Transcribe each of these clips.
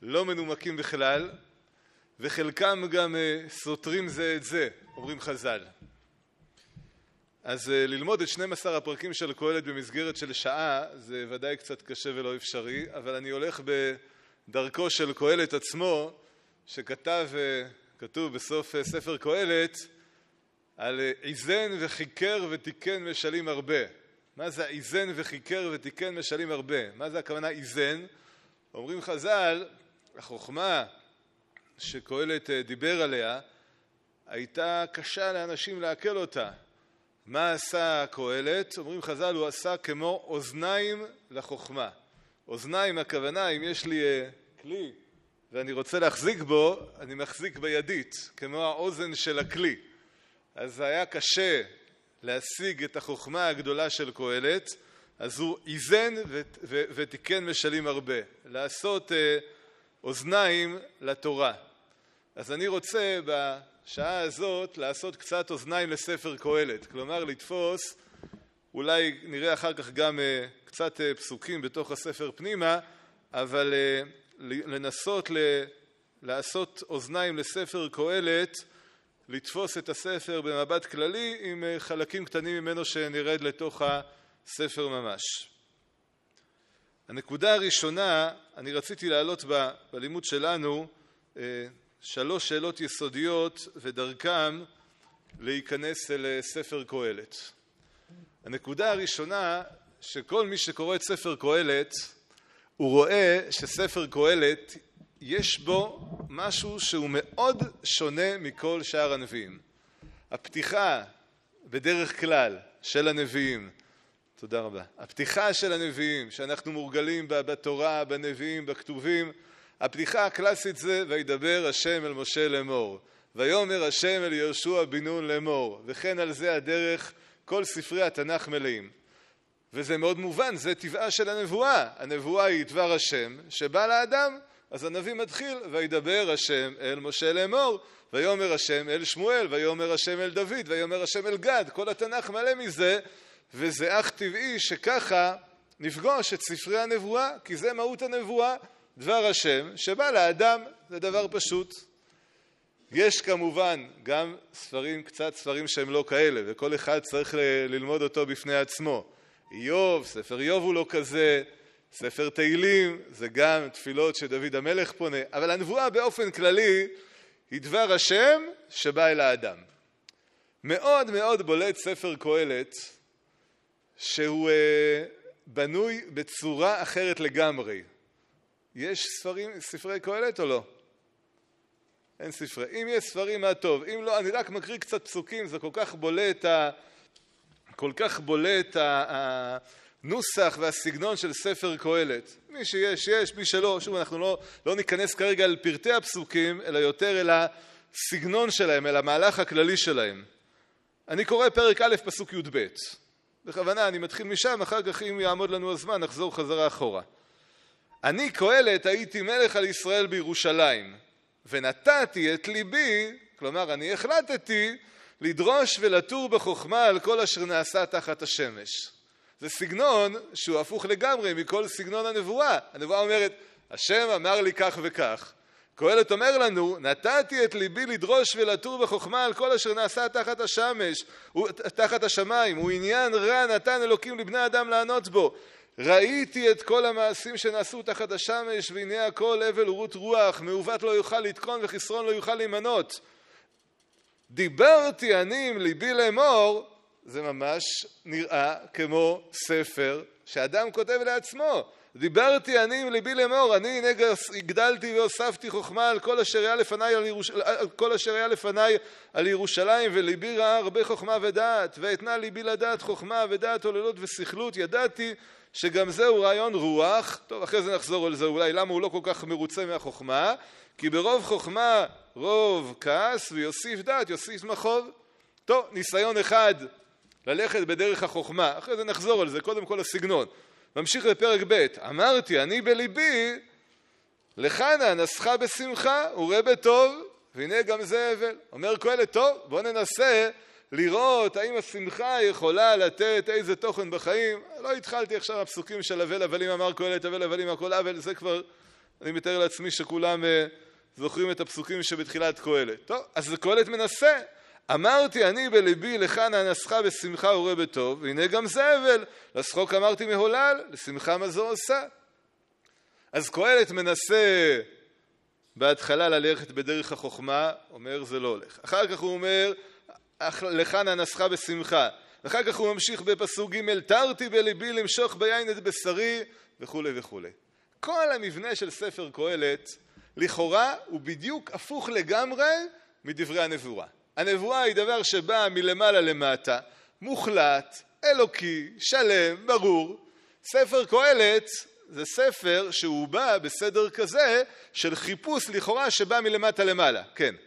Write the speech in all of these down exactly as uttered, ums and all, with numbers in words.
לא מנומקים בכלל, וחלקם גם סותרים זה את זה, אומרים חז"ל. אז ללמוד את שנים עשר הפרקים של קהלת במסגרת של שעה זה ודאי קצת קשה ולא אפשרי, אבל אני הולך בדרכו של קהלת עצמו, שכתב, כתוב בסוף ספר קהלת, על איזן וחיקר ותיקן משלים הרבה. מה זה איזן וחיקר ותיקן משלים הרבה? מה זה הכוונה איזן? אומרים חז"ל, החוכמה שקהלת דיבר עליה, הייתה קשה לאנשים לעכל אותה. מה עשה קהלת? אומרים חז"ל, הוא עשה כמו אוזניים לחוכמה. אוזניים, הכוונה, אם יש לי כלי ואני רוצה להחזיק בו, אני מחזיק בידית, כמו האוזן של הכלי. אז היה קשה להשיג את החוכמה הגדולה של קהלת, אז הוא איזן ותיקן משלים הרבה, לעשות אוזניים לתורה. אז אני רוצה בשעה הזאת לעשות קצת אוזניים לספר קהלת, כלומר לתפוס, אולי נראה אחר כך גם קצת פסוקים בתוך הספר פנימה, אבל לנסות לעשות אוזניים לספר קהלת, לתפוס את הספר במבט כללי עם חלקים קטנים ממנו שנרד לתוך הספר ממש. הנקודה הראשונה, אני רציתי להעלות ב, בלימוד שלנו שלוש שאלות יסודיות ודרכם להיכנס אל ספר קהלת. הנקודה הראשונה, שכל מי שקורא את ספר קהלת, הוא רואה שספר קהלת יש בו משהו שהוא מאוד שונה מכל שאר הנביאים. הפתיחה בדרך כלל של הנביאים, תודה רבה, הפתיחה של הנביאים שאנחנו מורגלים בה בתורה, בנביאים, בכתובים, הפתיחה הקלאסית זה וידבר השם אל משה לאמור, ויאמר השם אל יהושע בן נון לאמור, וכן על זה הדרך כל ספרי התנ"ך מלאים. וזה מאוד מובן, זה טבעה של הנבואה. הנבואה היא דבר השם שבא לאדם, אז הנביא מתחיל וידבר השם אל משה לאמור, ויאמר השם אל שמואל, ויאמר השם אל דוד, ויאמר השם אל גד. כל התנ"ך מלא מזה, וזה אך טבעי שככה נפגוש את ספרי הנבואה, כי זה מהות הנבואה, דבר השם שבא לאדם, זה דבר פשוט. יש כמובן גם ספרים, קצת ספרים שהם לא כאלה, וכל אחד צריך ללמוד אותו בפני עצמו. איוב, ספר איוב הוא לא כזה, ספר תהילים, זה גם תפילות שדוד המלך פונה, אבל הנבואה באופן כללי היא דבר השם שבא אל האדם. מאוד מאוד בולט ספר קהלת, שהוא אה, בנוי בצורה אחרת לגמרי. יש ספרים, ספרי קהלת או לא? אין ספרי. אם יש ספרים, מה טוב. אם לא, אני רק מקריא קצת פסוקים, זה כל כך בולט, ה... כל כך בולט הנוסח והסגנון של ספר קהלת. מי שיש, יש, מי שלא. שוב, אנחנו לא, לא ניכנס כרגע אל פרטי הפסוקים, אלא יותר אל הסגנון שלהם, אל המהלך הכללי שלהם. אני קורא פרק א' פסוק י' ב'. בכוונה, אני מתחיל משם, אחר כך אם יעמוד לנו הזמן, נחזור חזרה אחורה. אני קהלת הייתי מלך על ישראל בירושלים, ונתתי את ליבי, כלומר אני החלטתי, לדרוש ולטור בחוכמה על כל אשר נעשה תחת השמש. זה סגנון שהוא הפוך לגמרי מכל סגנון הנבואה. הנבואה אומרת, השם אמר לי כך וכך. קהלת אומר לנו, נתתי את ליבי לדרוש ולטור בחוכמה על כל אשר נעשה תחת השמש, תחת השמיים. הוא עניין רע נתן אלוקים לבני אדם לענות בו. ראיתי את כל המעשים שנעשו תחת השמש, והנה הכל הבל ורות רוח, מעוות לא יוכל לתקון וחסרון לא יוכל להימנות. דיברתי אני עם ליבי לאמור, זה ממש נראה כמו ספר שאדם כותב לעצמו. דיברתי אני עם ליבי לאמור, אני הנה הגדלתי והוספתי חוכמה על כל אשר היה לפניי על, ירוש... על, כל אשר היה לפניי על ירושלים, וליבי ראה הרבה חוכמה ודעת, ואתנה ליבי לדעת חוכמה ודעת עוללות ושכלות. ידעתי שגם זהו רעיון רוח. טוב, אחרי זה נחזור על זה אולי, למה הוא לא כל כך מרוצה מהחוכמה? כי ברוב חוכמה רוב כעס, ויוסיף דעת, יוסיף מחוב. טוב, ניסיון אחד ללכת בדרך החוכמה, אחרי זה נחזור על זה, קודם כל הסגנון. ממשיך לפרק ב', אמרתי אני בליבי, לחנה נסחה בשמחה וראה בטוב, והנה גם זה הבל. אומר קהלת, טוב, בוא ננסה לראות האם השמחה יכולה לתת איזה תוכן בחיים. לא התחלתי עכשיו הפסוקים של הבל הבלים, אמר קהלת הבל הבלים הכל אבל, זה כבר אני מתאר לעצמי שכולם זוכרים את הפסוקים שבתחילת קהלת. טוב, אז קהלת מנסה. אמרתי אני בליבי לכאן האנסך בשמחה וראה בטוב, והנה גם זה אבל, לשחוק אמרתי מהולל, לשמחה מה זו עושה. אז קהלת מנסה בהתחלה ללכת בדרך החוכמה, אומר זה לא הולך. אחר כך הוא אומר, לכאן האנסך בשמחה. אחר כך הוא ממשיך בפסוק ג' תרתי בליבי למשוך ביין את בשרי, וכו' וכו'. כל המבנה של ספר קהלת, לכאורה, הוא בדיוק הפוך לגמרי מדברי הנבואה. הנבואה היא דבר שבא מלמעלה למטה, מוחלט, אלוקי, שלם, ברור. ספר קהלת זה ספר שהוא בא בסדר כזה של חיפוש לכאורה שבא מלמטה למעלה. כן.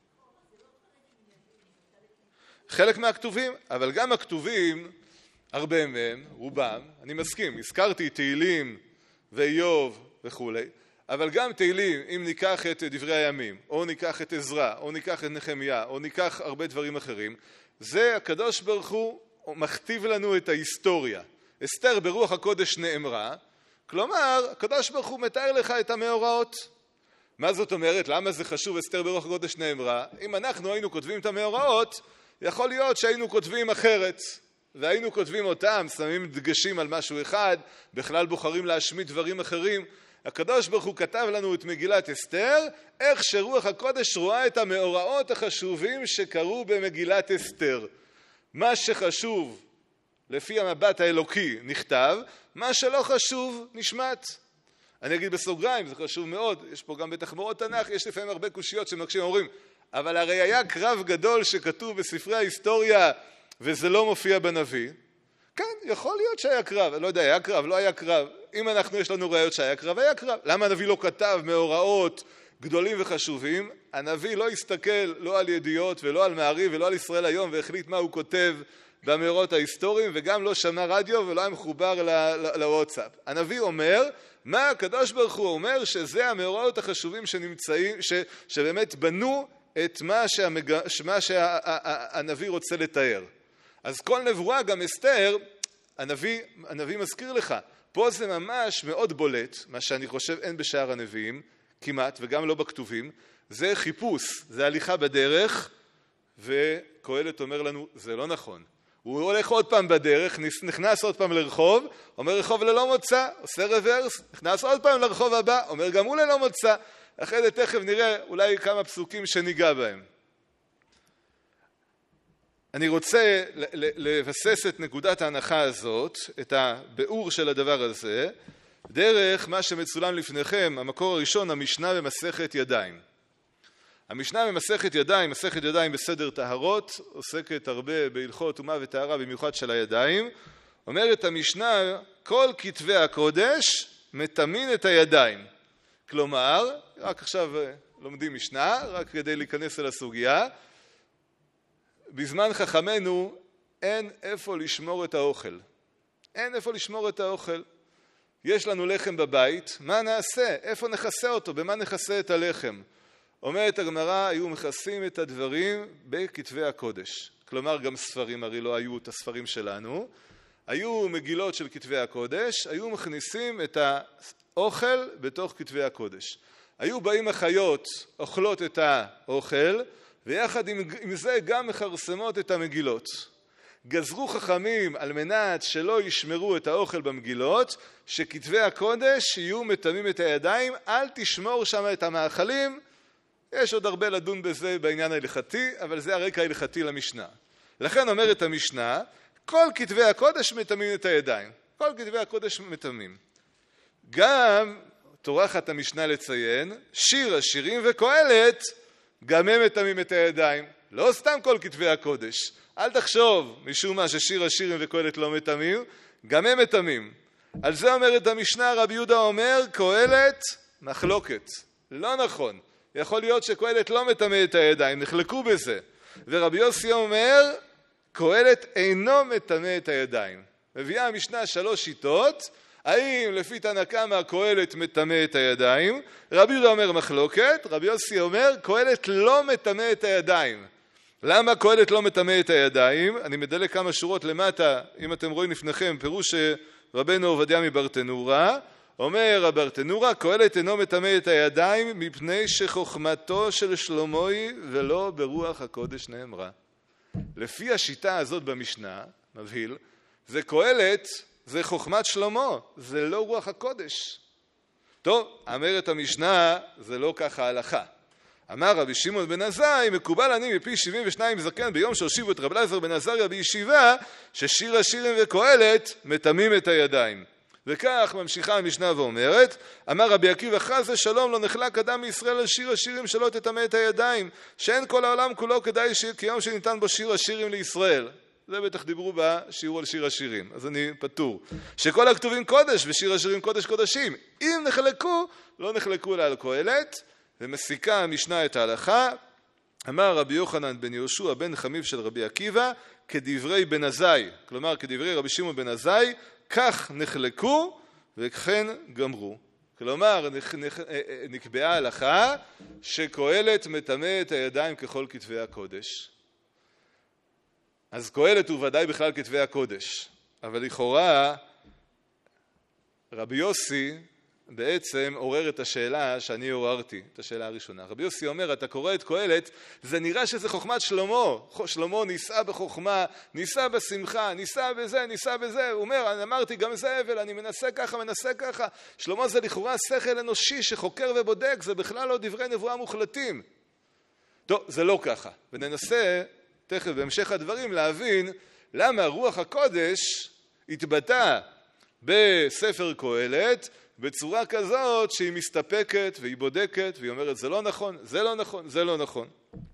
חלק מהכתובים, אבל גם הכתובים, הרבה מהם, רובם, אני מסכים, הזכרתי תהילים ואיוב וכו', אבל גם תהילים, אם ניקח את דברי הימים, או ניקח את עזרא, או ניקח את נחמיה, או ניקח הרבה דברים אחרים, זה הקדוש ברוך הוא מכתיב לנו את ההיסטוריה. אסתר ברוח הקודש נאמרה, כלומר, הקדוש ברוך הוא מתאר לך את המאורעות. מה זאת אומרת? למה זה חשוב אסתר ברוח הקודש נאמרה? אם אנחנו היינו כותבים את המאורעות, יכול להיות שהיינו כותבים אחרת, והיינו כותבים אותם, שמים דגשים על משהו אחד, בכלל בוחרים להשמיט דברים אחרים. הקדוש ברוך הוא כתב לנו את מגילת אסתר, איך שרוח הקודש רואה את המאורעות החשובים שקרו במגילת אסתר. מה שחשוב לפי המבט האלוקי נכתב, מה שלא חשוב נשמט. אני אגיד בסוגריים, זה חשוב מאוד, יש פה גם בתחבורות תנ"ך, יש לפעמים הרבה קושיות שמקשים, אומרים, אבל הרי היה קרב גדול שכתוב בספרי ההיסטוריה וזה לא מופיע בנביא. כן, יכול להיות שהיה קרב, אני לא יודע, היה קרב, לא היה קרב. אם אנחנו יש לנו ראיות שהיה קרב, היה קרב. למה הנביא לא כתב מאורעות גדולים וחשובים? הנביא לא הסתכל לא על ידיעות ולא על מעריב ולא על ישראל היום והחליט מה הוא כותב במאורעות ההיסטוריים, וגם לא שמע רדיו ולא היה מחובר לוואטסאפ. הנביא אומר, מה הקדוש ברוך הוא אומר שזה המאורעות החשובים שנמצאים, ש, שבאמת בנו את מה, שהמג... מה שהנביא רוצה לתאר. אז כל נבואה, גם אסתר, הנביא, הנביא מזכיר לך, פה זה ממש מאוד בולט, מה שאני חושב אין בשאר הנביאים, כמעט, וגם לא בכתובים, זה חיפוש, זה הליכה בדרך, וקהלת אומר לנו, זה לא נכון. הוא הולך עוד פעם בדרך, נכנס עוד פעם לרחוב, אומר רחוב ללא מוצא, עושה רוורס, נכנס עוד פעם לרחוב הבא, אומר גם הוא ללא מוצא. אחרי זה תכף נראה אולי כמה פסוקים שניגע בהם. אני רוצה לבסס את נקודת ההנחה הזאת, את הביאור של הדבר הזה, דרך מה שמצולם לפניכם, המקור הראשון, המשנה במסכת ידיים. המשנה במסכת ידיים, מסכת ידיים בסדר טהרות, עוסקת הרבה בהלכות טומאה וטהרה, במיוחד של הידיים. אומרת המשנה, כל כתבי הקודש מטמאים את הידיים. כלומר, רק עכשיו לומדים משנה, רק כדי להיכנס אל הסוגיה, בזמן חכמנו אין איפה לשמור את האוכל. אין איפה לשמור את האוכל. יש לנו לחם בבית, מה נעשה? איפה נכסה אותו? במה נכסה את הלחם? אומרת הגמרא, היו מכסים את הדברים בכתבי הקודש. כלומר, גם ספרים, הרי לא היו את הספרים שלנו. היו מגילות של כתבי הקודש, היו מכניסים את האוכל בתוך כתבי הקודש. היו באים החיות, אוכלות את האוכל, ויחד עם, עם זה גם מחרסמות את המגילות. גזרו חכמים על מנת שלא ישמרו את האוכל במגילות, שכתבי הקודש יהיו מטמאים את הידיים, אל תשמור שם את המאכלים. יש עוד הרבה לדון בזה בעניין ההלכתי, אבל זה הרקע ההלכתי למשנה. לכן אומרת המשנה, כל כתבי הקודש מטמאים את הידיים. כל כתבי הקודש מטמאים. גם, טורחת המשנה לציין, שיר השירים וקהלת, גם הם מטמאים את הידיים. לא סתם כל כתבי הקודש. אל תחשוב, משום מה ששיר השירים וקהלת לא מטמאים, גם הם מטמאים. על זה אומרת המשנה, רבי יהודה אומר, קהלת מחלוקת. לא נכון. יכול להיות שקהלת לא מטמא את הידיים, נחלקו בזה. ורבי יוסי אומר, קהלת אינו מטמא את הידיים. מביאה המשנה שלוש שיטות, האם לפי תנא קמא קהלת מטמא את הידיים? רבי יהודה אומר מחלוקת, רבי יוסי אומר, קהלת לא מטמא את הידיים. למה קהלת לא מטמא את הידיים? אני מדלק כמה שורות למטה, אם אתם רואים לפניכם, פירוש רבנו עובדיה מברטנורה, אומר הברטנורה, קהלת אינו מטמא את הידיים מפני שחוכמתו של שלמה היא ולא ברוח הקודש נאמרה. לפי השיטה הזאת במשנה, מבהיל, זה קהלת, זה חוכמת שלמה, זה לא רוח הקודש. טוב, אמרת המשנה, זה לא ככה ההלכה. אמר רבי שמעון בן עזאי, מקובל אני מפי שבעים ושניים זקן ביום שהושיבו את רב אלעזר בן עזריה בישיבה, ששיר השירים וקהלת מטמאים את הידיים. וכך ממשיכה המשנה ואומרת, אמר רבי עקיבא חזה שלום לא נחלק אדם מישראל על שיר השירים שלא תטמא את הידיים, שאין כל העולם כולו כדאי כיום שניתן בו שיר השירים לישראל. זה בטח דיברו בשיעור על שיר השירים, אז אני פטור. שכל הכתובים קודש ושיר השירים קודש קודשים. אם נחלקו, לא נחלקו לה על קהלת, ומסיקה המשנה את ההלכה. אמר רבי יוחנן בן יהושע בן חמיב של רבי עקיבא, כדברי בן עזאי, כלומר כדברי רבי שמעון בן עזאי, כך נחלקו וכן גמרו. כלומר נקבעה ההלכה שקהלת מטמא את הידיים ככל כתבי הקודש. אז קהלת הוא ודאי בכלל כתבי הקודש, אבל לכאורה רבי יוסי בעצם עורר את השאלה שאני עוררתי, את השאלה הראשונה. רבי יוסי אומר, אתה קורא את קהלת, זה נראה שזה חוכמת שלמה. שלמה ניסה בחוכמה, ניסה בשמחה, ניסה בזה, ניסה בזה. הוא אומר, אני אמרתי גם זה אבל, אני מנסה ככה, מנסה ככה. שלמה זה לכאורה שכל אנושי שחוקר ובודק, זה בכלל לא דברי נבואה מוחלטים. טוב, זה לא ככה. וננסה תכף בהמשך הדברים להבין למה רוח הקודש התבטא בספר קהלת, בצורה כזאת שהיא מסתפקת והיא בודקת והיא אומרת זה לא נכון, זה לא נכון, זה לא נכון.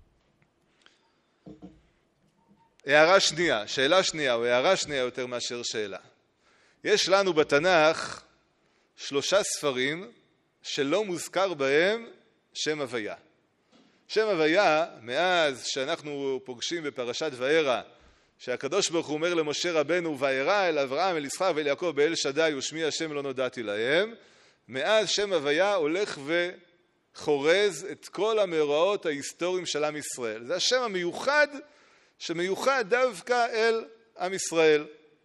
הערה שנייה, שאלה שנייה או הערה שנייה יותר מאשר שאלה. יש לנו בתנ"ך שלושה ספרים שלא מוזכר בהם שם הוויה. שם הוויה, מאז שאנחנו פוגשים בפרשת וארא, שהקדוש ברוך הוא אומר למשה רבנו, וארא אל אברהם, אל יצחק ואל יעקב באל שדי ושמי השם לא נודעתי להם, מאז שם הוויה הולך וחורז את כל המאורעות ההיסטוריים של עם ישראל. זה השם המיוחד שמיוחד דווקא אל עם ישראל.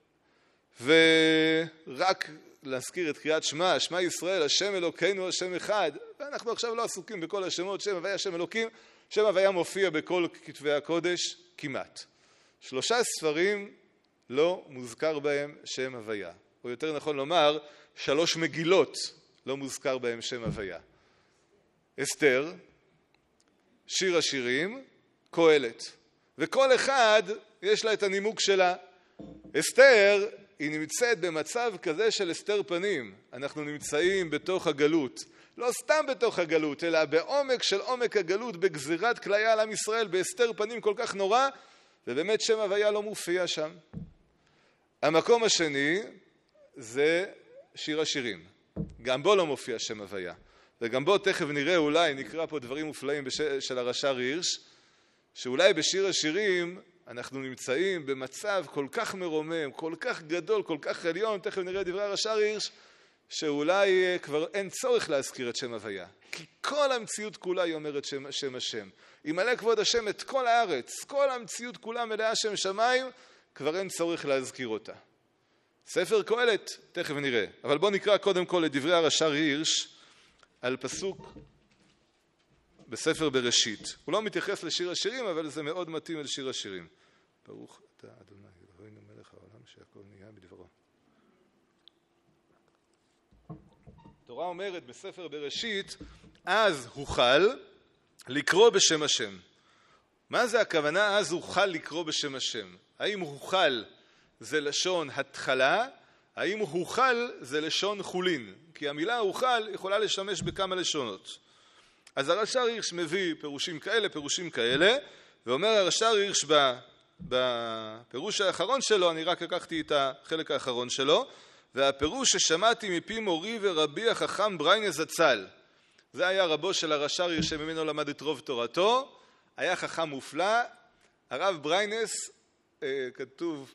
ורק להזכיר את קריאת שמע, שמע ישראל, השם אלוקינו, השם אחד, ואנחנו עכשיו לא עסוקים בכל השמות, שם הוויה, שם אלוקים, שם הוויה מופיע בכל כתבי הקודש כמעט. שלושה ספרים לא מוזכר בהם שם הוויה, או יותר נכון לומר, שלוש מגילות לא מוזכר בהם שם הוויה. אסתר, שיר השירים, קהלת. וכל אחד יש לה את הנימוק שלה. אסתר היא נמצאת במצב כזה של אסתר פנים. אנחנו נמצאים בתוך הגלות. לא סתם בתוך הגלות, אלא בעומק של עומק הגלות, בגזירת כליה על עם ישראל, באסתר פנים כל כך נורא, ובאמת שם הוויה לא מופיע שם. המקום השני זה שיר השירים. גם בו לא מופיע שם הוויה. וגם בו תכף נראה, אולי נקרא פה דברים מופלאים בש... של הרש"ר הירש, שאולי בשיר השירים אנחנו נמצאים במצב כל כך מרומם, כל כך גדול, כל כך עליון, תכף נראה דברי הרש"ר הירש, שאולי כבר אין צורך להזכיר את שם הוויה. כי כל המציאות כולה היא אומרת שם, שם השם. ימלא כבוד השם את כל הארץ, כל המציאות כולה מלאה שם שמיים, כבר אין צורך להזכיר אותה. ספר קהלת, תכף נראה. אבל בואו נקרא קודם כל את דברי הרש"ר הירש על פסוק בספר בראשית. הוא לא מתייחס לשיר השירים, אבל זה מאוד מתאים אל שיר השירים. ברוך אתה אדוני אלוהינו מלך העולם שהכל נהיה בדברו. התורה אומרת בספר בראשית, אז הוחל לקרוא בשם השם. מה זה הכוונה אז הוחל לקרוא בשם השם? האם הוחל זה לשון התחלה? האם הוחל זה לשון חולין? כי המילה הוחל יכולה לשמש בכמה לשונות. אז הרש"ר הירש מביא פירושים כאלה, פירושים כאלה, ואומר הרש"ר הירש בפירוש האחרון שלו, אני רק לקחתי את החלק האחרון שלו, והפירוש ששמעתי מפי מורי ורבי החכם בריינס זצ"ל. זה היה רבו של הרש"ר הירש שממנו למד את רוב תורתו, היה חכם מופלא. הרב בריינס, כתוב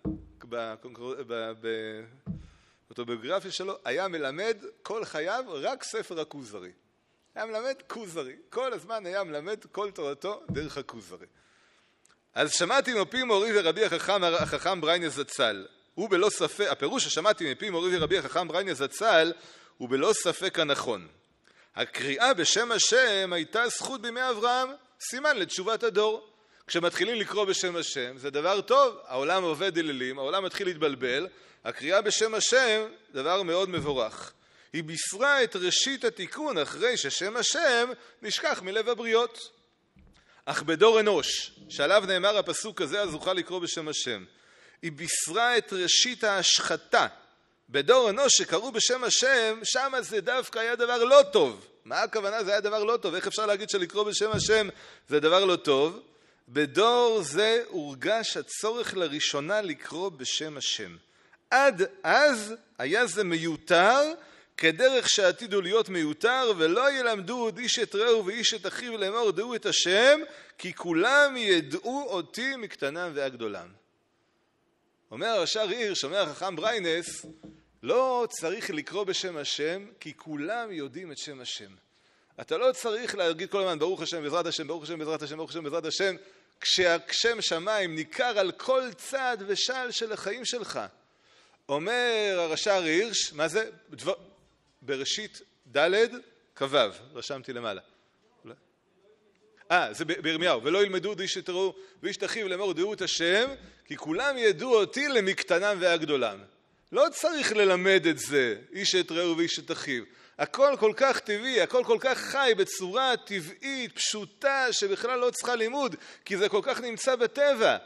באוטוביוגרפיה שלו, היה מלמד כל חייו רק ספר הכוזרי. היה מלמד כוזרי, כל הזמן היה מלמד כל תורתו דרך הכוזרי. אז שמעתי מפי מורי ורבי החכם, החכם בריינס זצ"ל. הוא בלא ספק, הפירוש ששמעתי מפי מורי ורבי החכם בריינס זצ"ל, ובלא ספק הנכון. הקריאה בשם השם הייתה זכות בימי אברהם, סימן לתשובת הדור. כשמתחילים לקרוא בשם השם זה דבר טוב, העולם עובד אלילים, העולם מתחיל להתבלבל, הקריאה בשם השם דבר מאוד מבורך. היא בישרה את ראשית התיקון אחרי ששם השם נשכח מלב הבריות. אך בדור אנוש, שעליו נאמר הפסוק הזה, אז אוכל לקרוא בשם השם, היא בישרה את ראשית ההשחתה. בדור אנוש שקראו בשם השם, שם זה דווקא היה דבר לא טוב. מה הכוונה? זה היה דבר לא טוב. איך אפשר להגיד שלקרוא בשם השם זה דבר לא טוב? בדור זה הורגש הצורך לראשונה לקרוא בשם השם. עד אז היה זה מיותר, כדרך שעתידו להיות מיותר, ולא ילמדו עוד איש את רעהו ואיש את אחיו לאמור דעו את השם, כי כולם ידעו אותי מקטנם ועד גדולם. אומר הרש"ר הירש, אומר החכם בריינס, לא צריך לקרוא בשם השם, כי כולם יודעים את שם השם. אתה לא צריך להגיד כל הזמן ברוך השם בעזרת השם, ברוך השם בעזרת השם, ברוך השם בעזרת השם, כשהשם שמיים ניכר על כל צעד ושעל של החיים שלך. אומר הרש"ר הירש, מה זה? דבר... בראשית ד' כ"ו, רשמתי למעלה. אה, זה בירמיהו, ולא ילמדו איש את רעהו ואיש את אחיו לאמור דעו את השם, כי כולם ידעו אותי למקטנם ועד גדולם. לא צריך ללמד את זה, איש את רעהו ואיש את אחיו. הכל כל כך טבעי, הכל כל כך חי בצורה טבעית, פשוטה, שבכלל לא צריכה לימוד, כי זה כל כך נמצא בטבע.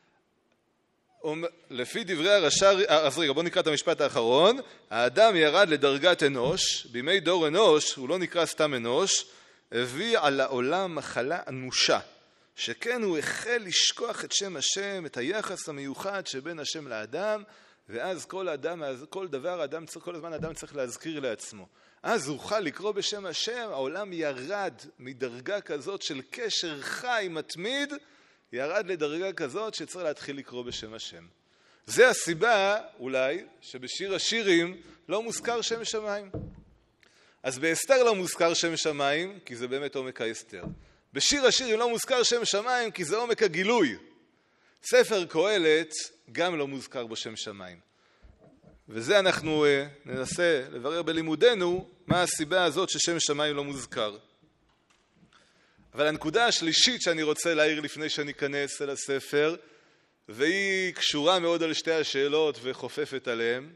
לפי דברי הרש"ר, אז רגע, בוא נקרא את המשפט האחרון. האדם ירד לדרגת אנוש, בימי דור אנוש, הוא לא נקרא סתם אנוש, הביא על העולם מחלה אנושה, שכן הוא החל לשכוח את שם השם, את היחס המיוחד שבין השם לאדם, ואז כל אדם, כל דבר, אדם, כל הזמן אדם צריך להזכיר לעצמו. אז הוא אוכל לקרוא בשם השם, העולם ירד מדרגה כזאת של קשר חי מתמיד, ירד לדרגה כזאת שצריך להתחיל לקרוא בשם השם. זה הסיבה, אולי, שבשיר השירים לא מוזכר שם שמיים. אז באסתר לא מוזכר שם שמיים, כי זה באמת עומק האסתר. בשיר השירים לא מוזכר שם שמיים, כי זה עומק הגילוי. ספר קהלת גם לא מוזכר בו שם שמיים. וזה אנחנו uh, ננסה לברר בלימודנו, מה הסיבה הזאת ששם שמיים לא מוזכר. אבל הנקודה השלישית שאני רוצה להעיר לפני שאני אכנס אל הספר, והיא קשורה מאוד על שתי השאלות וחופפת עליהן,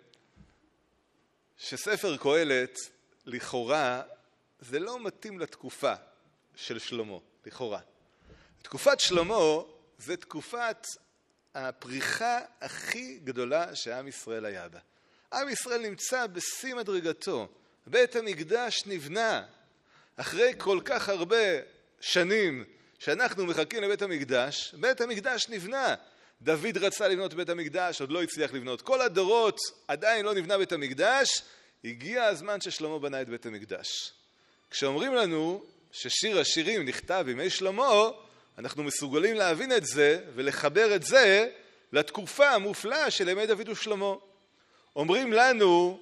שספר קהלת, לכאורה, זה לא מתאים לתקופה של שלמה, לכאורה. תקופת שלמה זה תקופת הפריחה הכי גדולה שעם ישראל היה בה. עם ישראל נמצא בשיא מדרגתו. בית המקדש נבנה. אחרי כל כך הרבה שנים שאנחנו מחכים לבית המקדש, בית המקדש נבנה. דוד רצה לבנות בית המקדש, עוד לא הצליח לבנות. כל הדורות עדיין לא נבנה בית המקדש, הגיע הזמן ששלמה בנה את בית המקדש. כשאומרים לנו ששיר השירים נכתב בימי שלמה, אנחנו מסוגלים להבין את זה ולחבר את זה לתקופה המופלאה של ימי דוד ושלמה. אומרים לנו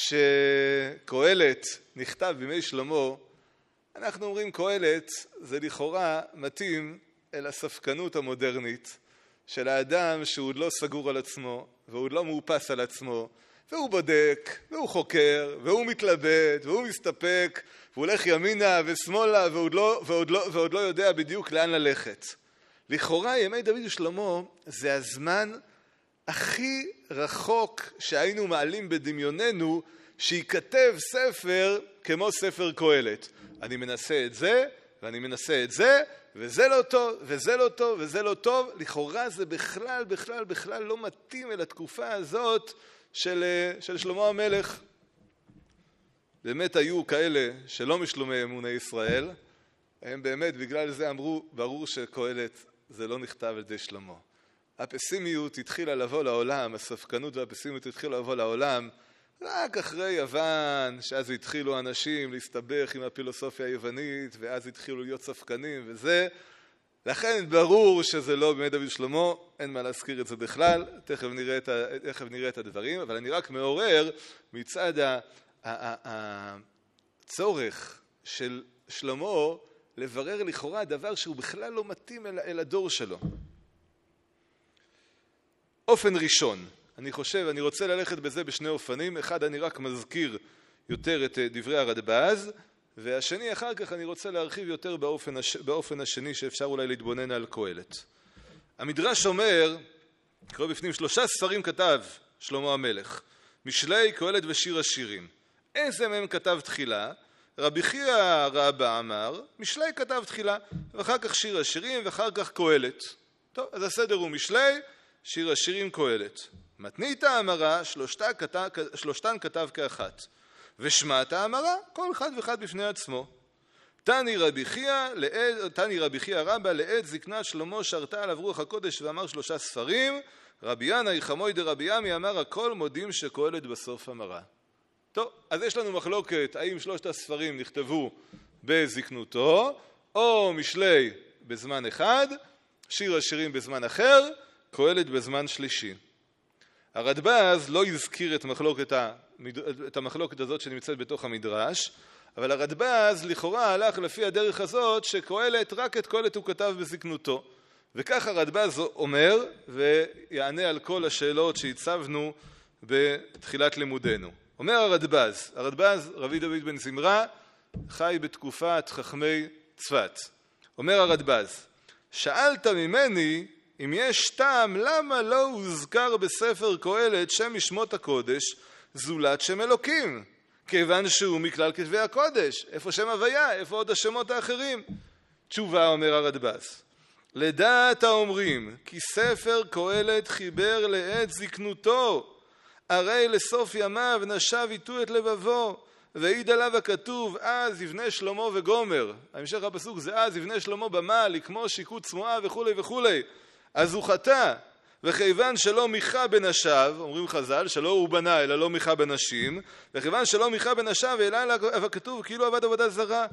שקהלת נכתב בימי שלמה, אנחנו אומרים קהלת זה לכאורה מתאים אל הספקנות המודרנית של האדם שהוא עוד לא סגור על עצמו והוא עוד לא מאופס על עצמו, והוא בודק והוא חוקר והוא מתלבט והוא מסתפק והוא הולך ימינה ושמאלה ועוד לא, ועוד לא, ועוד לא יודע בדיוק לאן ללכת. לכאורה ימי דוד ושלמה זה הזמן הכי רחוק שהיינו מעלים בדמיוננו שיכתב ספר כמו ספר קהלת. אני מנסה את זה ואני מנסה את זה וזה לא טוב וזה לא טוב וזה לא טוב. לכאורה זה בכלל בכלל בכלל לא מתאים אל התקופה הזאת של, של שלמה המלך. באמת היו כאלה שלא משלומי אמוני ישראל, הם באמת בגלל זה אמרו ברור שקהלת זה לא נכתב על ידי שלמה. הפסימיות התחילה לבוא לעולם, הספקנות והפסימיות התחילה לבוא לעולם רק אחרי יוון, שאז התחילו אנשים להסתבך עם הפילוסופיה היוונית ואז התחילו להיות ספקנים וזה, לכן ברור שזה לא באמת דוד שלמה, אין מה להזכיר את זה בכלל, תכף נראה את, ה, תכף נראה את הדברים, אבל אני רק מעורר מצד ה, ה, ה, הצורך של שלמה לברר לכאורה דבר שהוא בכלל לא מתאים אל, אל הדור שלו. אופן ראשון, אני חושב, אני רוצה ללכת בזה בשני אופנים. אחד, אני רק מזכיר יותר את דברי הרדב"ז, והשני אחר כך אני רוצה להרחיב יותר באופן, הש... באופן השני שאפשר אולי להתבונן על קהלת. המדרש אומר, קרוא בפנים, שלושה ספרים כתב שלמה המלך, משלי, קהלת ושיר השירים. איזה מהם כתב תחילה? רבי חייא רבא אמר, משלי כתב תחילה, ואחר כך שיר השירים, ואחר כך קהלת. טוב, אז הסדר הוא משלי, שיר השירים, קהלת. מתניתא אמרה, שלושתן כתב, שלושתן כתב כאחת. ושמעתא אמרה, כל אחד ואחד בפני עצמו. תני רבי חייא, תני רבי חייא רבא, לעת זקנת שלמה שרתה עליו רוח הקודש ואמר שלושה ספרים, רבי ינאי חמוי דרבי עמי אמר, הכל מודים שקהלת בסוף אמרה. טוב, אז יש לנו מחלוקת, האם שלושת הספרים נכתבו בזקנותו, או משלי בזמן אחד, שיר השירים בזמן אחר, קהלת בזמן שלישי. הרדב"ז לא הזכיר את מחלוקת, את המחלוקת הזאת שנמצאת בתוך המדרש, אבל הרדב"ז לכאורה הלך לפי הדרך הזאת שקהלת, רק את קהלת הוא כתב בזקנותו. וכך הרדב"ז אומר ויענה על כל השאלות שהצבנו בתחילת לימודנו. אומר הרדב"ז, הרדב"ז רבי דוד בן זמרה חי בתקופת חכמי צפת. אומר הרדב"ז, שאלת ממני אם יש טעם למה לא הוזכר בספר קהלת שם משמות הקודש זולת שם אלוקים, כיוון שהוא מכלל כתבי הקודש, איפה שם הוויה, איפה עוד השמות האחרים? תשובה, אומר הרדב"ז, לדעת האומרים כי ספר קהלת חיבר לעת זקנותו, הרי לסוף ימיו נשב איתו את לבבו, והעיד עליו הכתוב אז יבנה שלמה וגומר. המשך הפסוק זה אז יבנה שלמה במה לקמו שיקוט צמועה וכו' וכו'. אז הוא חטא, וכיוון שלא מיכה בנשיו, אומרים חז"ל, שלא הוא בנה אלא לא מיכה בנשים, וכיוון שלא מיכה בנשיו העלה עליו הכתוב כאילו עבד עבודה זרה,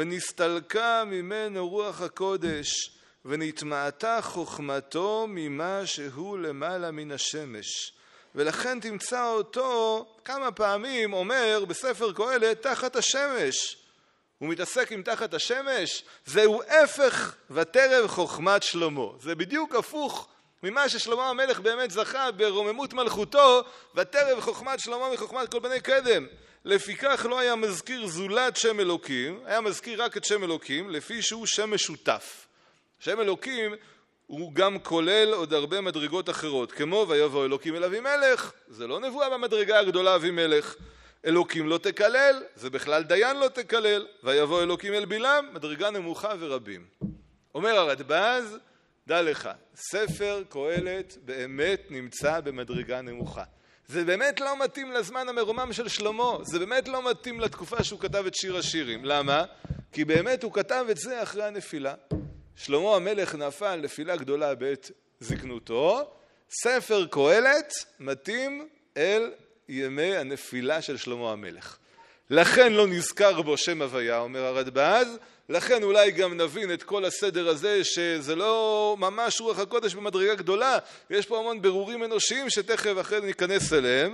ונסתלקה ממנו רוח הקודש, ונתמעטה חוכמתו ממה שהוא למעלה מן השמש. ולכן תמצא אותו כמה פעמים אומר בספר קהלת תחת השמש. הוא מתעסק עם תחת השמש, זהו הפך ותרב חוכמת שלמה. זה בדיוק הפוך ממה ששלמה המלך באמת זכה ברוממות מלכותו, ותרב חוכמת שלמה מחוכמת כל בני קדם. לפיכך לא היה מזכיר זולת שם אלוקים, היה מזכיר רק את שם אלוקים, לפי שהוא שם משותף. שם אלוקים הוא גם כולל עוד הרבה מדרגות אחרות, כמו ויבוא אלוקים אל אבימלך, זה לא נבואה במדרגה הגדולה אבימלך. אלוקים לא תקלל, זה בכלל דיין לא תקלל. ויבוא אלוקים אל בלעם, מדרגה נמוכה ורבים. אומר הרדב"ז, דע לך, ספר קהלת באמת נמצא במדרגה נמוכה. זה באמת לא מתאים לזמן המרומם של שלמה, זה באמת לא מתאים לתקופה שהוא כתב את שיר השירים. למה? כי באמת הוא כתב את זה אחרי הנפילה. שלמה המלך נפל נפילה גדולה בעת זקנותו, ספר קהלת מתאים אל ימי הנפילה של שלמה המלך. לכן לא נזכר בו שם הוויה, אומר הרדב"ז, לכן אולי גם נבין את כל הסדר הזה שזה לא ממש רוח הקודש במדרגה גדולה, יש פה המון ברורים אנושיים שתכף אחרי ניכנס אליהם,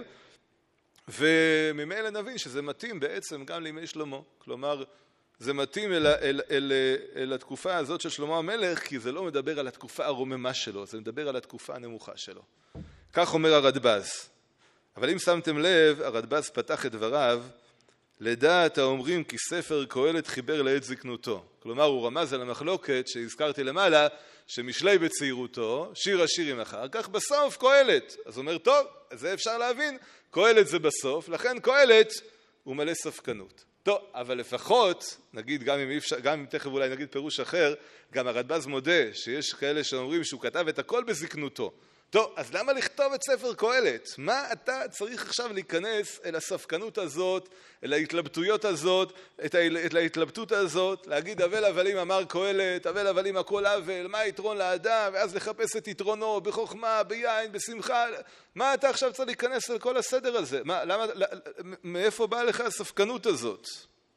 וממילא נבין שזה מתאים בעצם גם לימי שלמה. כלומר, זה מתאים אל, אל, אל, אל התקופה הזאת של שלמה המלך, כי זה לא מדבר על התקופה הרוממה שלו, זה מדבר על התקופה הנמוכה שלו. כך אומר הרדב"ז. אבל אם שמתם לב, הרדב"ז פתח את דבריו, לדעת האומרים כי ספר קהלת חיבר לעת זקנותו. כלומר, הוא רמז על המחלוקת שהזכרתי למעלה, שמשלי בצעירותו, שיר השירים אחר כך, בסוף קהלת. אז הוא אומר, טוב, זה אפשר להבין, קהלת זה בסוף, לכן קהלת הוא מלא ספקנות. טוב, אבל לפחות, נגיד, גם אם, אפשר, גם אם תכף אולי נגיד פירוש אחר, גם הרדב"ז מודה שיש כאלה שאומרים שהוא כתב את הכל בזקנותו. טוב, אז למה לכתוב את ספר קהלת? מה אתה צריך עכשיו להיכנס אל הספקנות הזאת, אל ההתלבטויות הזאת, את ההתלבטות הזאת, להגיד אבל הבלים אמר קהלת, אבל הבלים הכל אבל, מה היתרון לאדם, ואז לחפש את יתרונו בחוכמה, ביין, בשמחה, מה אתה עכשיו צריך להיכנס אל כל הסדר הזה? מה, למה, מאיפה באה לך הספקנות הזאת?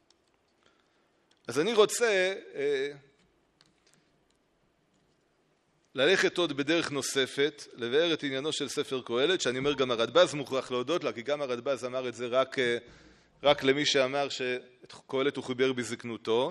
אז אני רוצה אה, ללכת עוד בדרך נוספת, לבאר את עניינו של ספר קהלת, שאני אומר גם הרדב"ז מוכרח להודות לה, כי גם הרדב"ז אמר את זה רק, רק למי שאמר שאת קהלת הוא חיבר בזקנותו,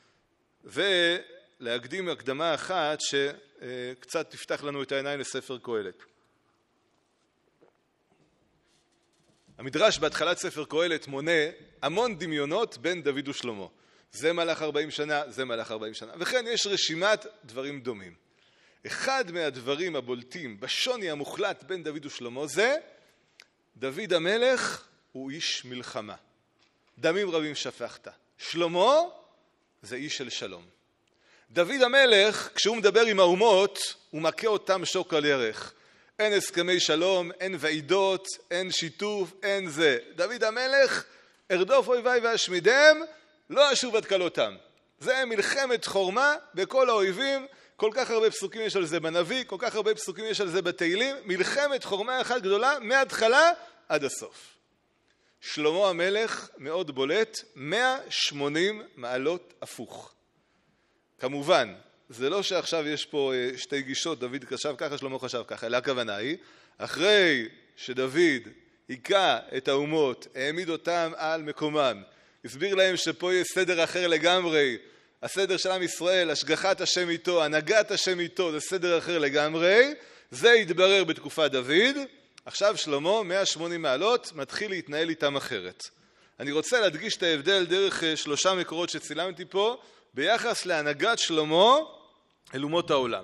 ולהקדים הקדמה אחת שקצת תפתח לנו את העיניים לספר קהלת. המדרש בהתחלת ספר קהלת מונה המון דמיונות בין דוד ושלמה. זה מלך ארבעים שנה, זה מלך ארבעים שנה. וכן יש רשימת דברים דומים. אחד מהדברים הבולטים בשוני המוחלט בין דוד ושלמה זה דוד המלך הוא איש מלחמה. דמים רבים שפכת. שלמה זה איש של שלום. דוד המלך, כשהוא מדבר עם האומות, הוא מכה אותם שוק על ירך. אין הסכמי שלום, אין ועידות, אין שיתוף, אין זה. דוד המלך, ארדוף אויביי ואשמידם, לא אשוב עד כלותם. זה מלחמת חורמה בכל האויבים, כל כך הרבה פסוקים יש על זה בנביא, כל כך הרבה פסוקים יש על זה בתהילים, מלחמת חורמה אחת גדולה מההתחלה עד הסוף. שלמה המלך מאוד בולט, מאה ושמונים מעלות הפוך. כמובן, זה לא שעכשיו יש פה שתי גישות, דוד חשב ככה, שלמה חשב ככה, אלא הכוונה היא, אחרי שדוד היכה את האומות, העמיד אותם על מקומם, הסביר להם שפה יש סדר אחר לגמרי, הסדר של עם ישראל, השגחת השם איתו, הנהגת השם איתו, זה סדר אחר לגמרי, זה התברר בתקופת דוד, עכשיו שלמה, מאה ושמונים מעלות, מתחיל להתנהל איתם אחרת. אני רוצה להדגיש את ההבדל דרך שלושה מקורות שצילמתי פה, ביחס להנהגת שלמה אל אומות העולם.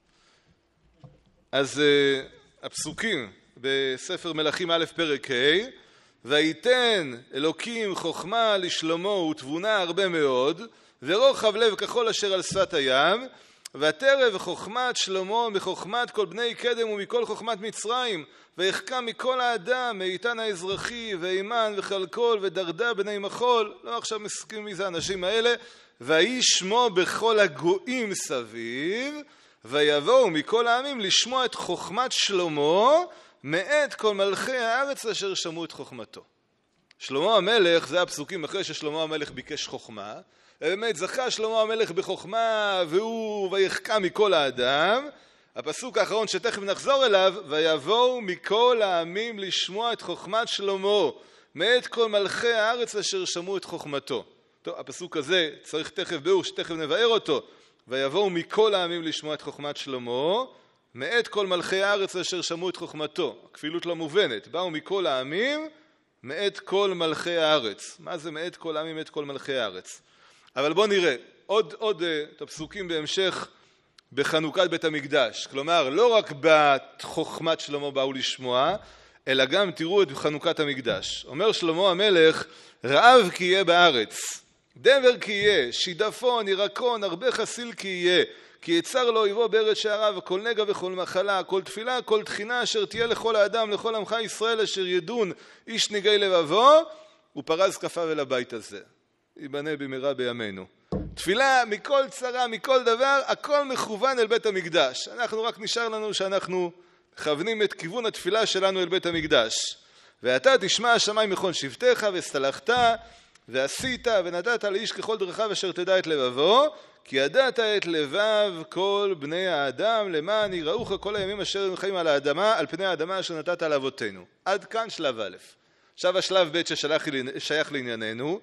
אז uh, הפסוקים בספר מלכים א' פרק ה', ויתן אלוקים חוכמה לשלמה ותבונה הרבה מאוד, ורוחב לב ככל אשר על שפת הים, ותרב חוכמת שלמה מחוכמת כל בני קדם ומכל חוכמת מצרים, ויחכם מכל האדם, מאיתן האזרחי, ואימן וחלקול ודרדה בני מחול, לא עכשיו מסכים מי זה האנשים האלה, ויהי שמו בכל הגויים סביב, ויבואו מכל העמים לשמוע את חוכמת שלמה, מאת כל מלכי הארץ אשר שמעו את חוכמתו. שלמה המלך, זה הפסוקים אחרי ששלמה המלך ביקש חוכמה, באמת זכה שלמה המלך בחוכמה, והוא ויחכם מכל האדם. הפסוק האחרון שתכף נחזור אליו, ויבואו מכל העמים לשמוע את חוכמת שלמה, מאת כל מלכי הארץ אשר שמעו את חוכמתו. טוב, הפסוק הזה צריך תכף ביאור, שתכף נבאר אותו. ויבואו מכל העמים לשמוע את חוכמת שלמה, מאת כל מלכי הארץ אשר שמעו את חוכמתו. הכפילות לא מובנת, באו מכל העמים, מאת כל מלכי הארץ. מה זה מאת כל העמים, מאת כל מלכי הארץ? אבל בואו נראה, עוד, עוד את הפסוקים בהמשך בחנוכת בית המקדש. כלומר, לא רק בחוכמת שלמה באו לשמוע, אלא גם תראו את חנוכת המקדש. אומר שלמה המלך, רעב כי יהיה בארץ, דבר כי יהיה, שידפון, ירקון, הרבה חסיל כי יהיה, כי יצר לו אויבו בארץ שעריו, כל נגע וכל מחלה, כל תפילה, כל תחינה אשר תהיה לכל האדם, לכל עמך ישראל אשר ידון איש נגעי לבבו, ופרז כפיו אל הבית הזה. ייבנה במהרה בימינו. תפילה מכל צרה, מכל דבר, הכל מכוון אל בית המקדש. אנחנו רק נשאר לנו שאנחנו מכוונים את כיוון התפילה שלנו אל בית המקדש. ואתה תשמע השמיים מכון שבטך וסלחת ועשית ונתת לאיש ככל דרכיו אשר תדע את לבבו, כי ידעת את לבב כל בני האדם למען יראוך כל הימים אשר הם חיים על האדמה, על פני האדמה אשר נתת לאבותינו. עד כאן שלב א'. עכשיו השלב ב' ששייך לענייננו,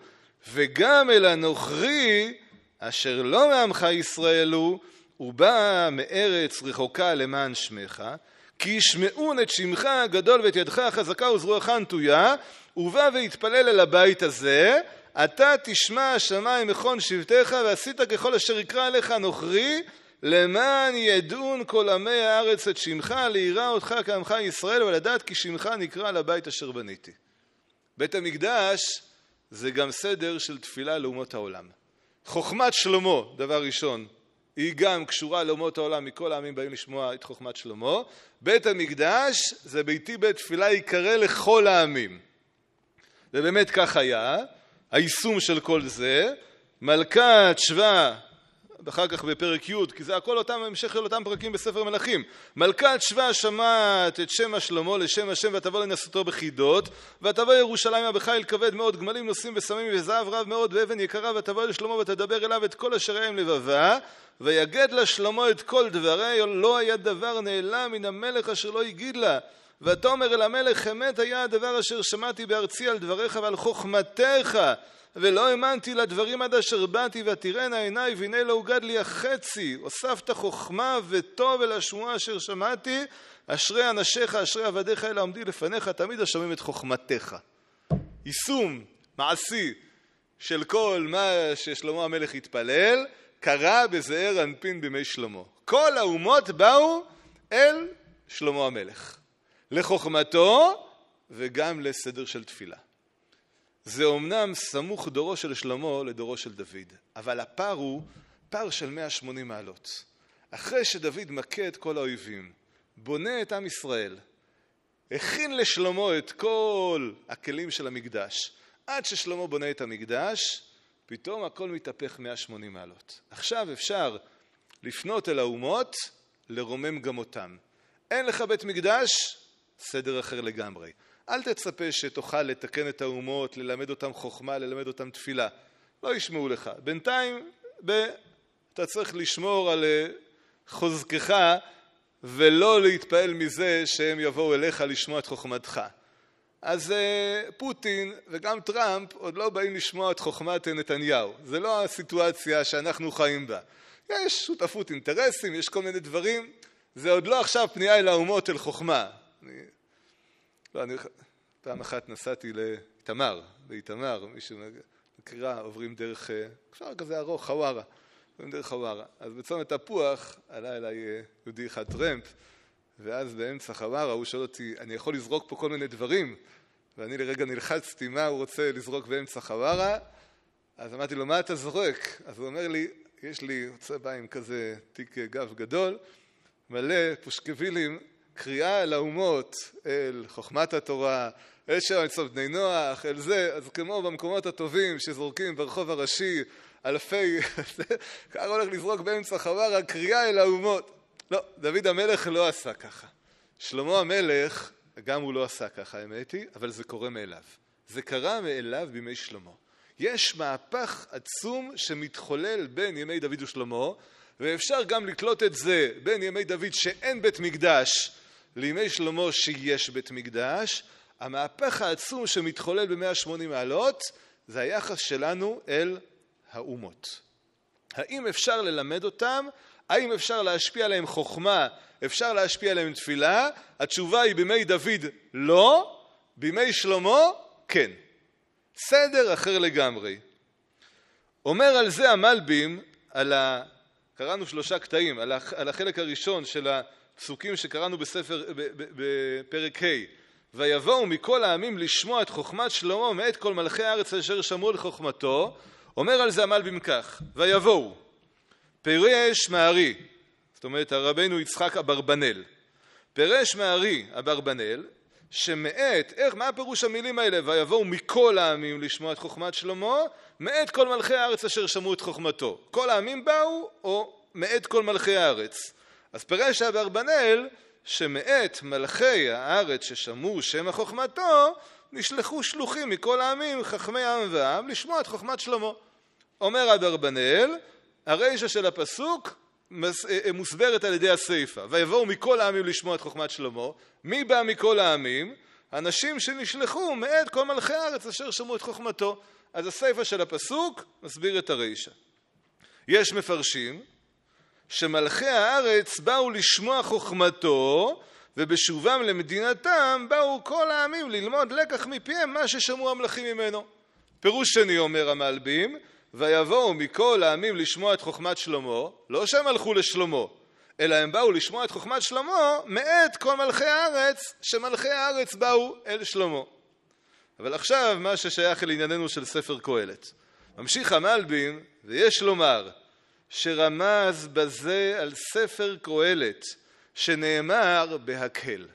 וגם אל הנוכרי אשר לא מעמך ישראל הוא, הוא בא מארץ רחוקה למען שמך, כי ישמעון את שמך הגדול ואת ידך החזקה וזרועך הנטויה, ובא והתפלל אל הבית הזה, אתה תשמע השמיים מכון שבטך ועשית ככל אשר יקרא אליך נוכרי, למען ידעון כל עמי הארץ את שמך, ליראה אותך כעמך ישראל, ולדעת כי שמך נקרא לבית אשר בניתי. בית המקדש זה גם סדר של תפילה לאומות העולם. חוכמת שלמה, דבר ראשון, היא גם קשורה לאומות העולם, מכל העמים באים לשמוע את חוכמת שלמה. בית המקדש זה ביתי בית תפילה יקרא לכל העמים. ובאמת כך היה, היישום של כל זה, מלכת שבא, אחר כך בפרק י', כי זה הכל אותם המשך של אותם פרקים בספר מלכים. מלכת שבא שמעת את שם השלמה לשם השם ותבוא לנסותו בחידות, ותבוא ירושלים בחיל כבד מאוד, גמלים נוסעים וסמים וזהב רב מאוד ואבן יקרה, ותבוא לשלמה ותדבר אליו את כל אשר היה עם לבבה, ויגד לה שלמה את כל דבריה, לא היה דבר נעלם מן המלך אשר לא יגיד לה. ותאמר אל המלך, אמת היה הדבר אשר שמעתי בארצי על דבריך ועל חוכמתך, ולא האמנתי לדברים עד אשר באתי, ותראינה עיניי והנה לא הוגד לי החצי. הוספת חוכמה וטוב אל השמועה אשר שמעתי, אשרי אנשיך אשרי עבדיך אלה עומדי לפניך תמיד השומעים את חוכמתך. יישום מעשי של כל מה ששלמה המלך התפלל קרה בזעיר אנפין בימי שלמה. כל האומות באו אל שלמה המלך לחוכמתו וגם לסדר של תפילה. זה אומנם סמוך דורו של שלמה לדורו של דוד, אבל הפער הוא פער של מאה ושמונים מעלות. אחרי שדוד מכה את כל האויבים, בונה את עם ישראל, הכין לשלמה את כל הכלים של המקדש, עד ששלמה בונה את המקדש, פתאום הכל מתהפך מאה ושמונים מעלות. עכשיו אפשר לפנות אל האומות, לרומם גם אותם. אין לך בית מקדש, סדר אחר לגמרי. אל תצפה שתוכל לתקן את האומות, ללמד אותם חוכמה, ללמד אותם תפילה. לא ישמעו לך. בינתיים ב... אתה צריך לשמור על חוזקך ולא להתפעל מזה שהם יבואו אליך לשמוע את חוכמתך. אז פוטין וגם טראמפ עוד לא באים לשמוע את חוכמת נתניהו. זה לא הסיטואציה שאנחנו חיים בה. יש שותפות אינטרסים, יש כל מיני דברים. זה עוד לא עכשיו פנייה אל האומות אל חוכמה. אני... לא, אני... פעם אחת נסעתי לאיתמר, באיתמר, מי שמקרא, עוברים דרך, כפר כזה ארוך, חווארה, עוברים דרך חווארה. אז בצומת תפוח עלה אליי יהודי אחד טרמפ, ואז באמצע חווארה הוא שואל אותי, אני יכול לזרוק פה כל מיני דברים? ואני לרגע נלחצתי מה הוא רוצה לזרוק באמצע חווארה, אז אמרתי לו, מה אתה זורק? אז הוא אומר לי, יש לי, רוצה בא עם כזה תיק גב גדול, מלא פושקבילים, קריאה אל האומות, אל חוכמת התורה, אל שם מצוות בני נוח, אל זה, אז כמו במקומות הטובים שזורקים ברחוב הראשי, אלפי, ככה הולך לזרוק באמצע חווארה, קריאה אל האומות. לא, דוד המלך לא עשה ככה. שלמה המלך, גם הוא לא עשה ככה, האמת היא, אבל זה קורה מאליו. זה קרה מאליו בימי שלמה. יש מהפך עצום שמתחולל בין ימי דוד ושלמה, ואפשר גם לקלוט את זה בין ימי דוד שאין בית מקדש לימי שלמה שיש בית מקדש. המהפך העצום שמתחולל ב-מאה ושמונים מעלות זה היחס שלנו אל האומות. האם אפשר ללמד אותם? האם אפשר להשפיע עליהם חוכמה? אפשר להשפיע עליהם תפילה? התשובה היא בימי דוד לא, בימי שלמה כן. סדר אחר לגמרי. אומר על זה המלבים, על ה... קראנו שלושה קטעים, על החלק הראשון של הפסוקים שקראנו בספר, בפרק ה' ויבואו מכל העמים לשמוע את חוכמת שלמה מאת כל מלכי הארץ אשר שמעו לחוכמתו. אומר על זה המלבים כך, ויבואו פירש מארי, זאת אומרת הרבנו יצחק אברבנאל, פירש מארי אברבנאל, שמעת, איך, מה הפירוש המילים האלה? ויבואו מכל העמים לשמוע את חוכמת שלמה, מעת כל מלכי הארץ אשר שמעו את חוכמתו. כל העמים באו, או מעת כל מלכי הארץ. אז פירש אברבנאל, שמעת מלכי הארץ ששמעו שם החוכמתו, נשלחו שלוחים מכל העמים, חכמי עם ועם, לשמוע את חוכמת שלמה. אומר אברבנאל, הרישה של הפסוק מוסברת על ידי הסייפה. ויבואו מכל העמים לשמוע את חוכמת שלמה. מי בא מכל העמים? אנשים שנשלחו מעת כל מלכי הארץ אשר שמעו את חוכמתו. אז הסייפה של הפסוק מסביר את הרישה. יש מפרשים שמלכי הארץ באו לשמוע חוכמתו, ובשובם למדינתם באו כל העמים ללמוד לקח מפיהם מה ששמעו המלכים ממנו. פירוש שני אומר המלבים, ויבואו מכל העמים לשמוע את חוכמת שלמה, לא שהם הלכו לשלמה, אלא הם באו לשמוע את חוכמת שלמה מעת כל מלכי הארץ, שמלכי הארץ באו אל שלמה. אבל עכשיו מה ששייך לענייננו של ספר קהלת. ממשיך המלבים, ויש לומר שרמז בזה על ספר קהלת, שנאמר בהקהל.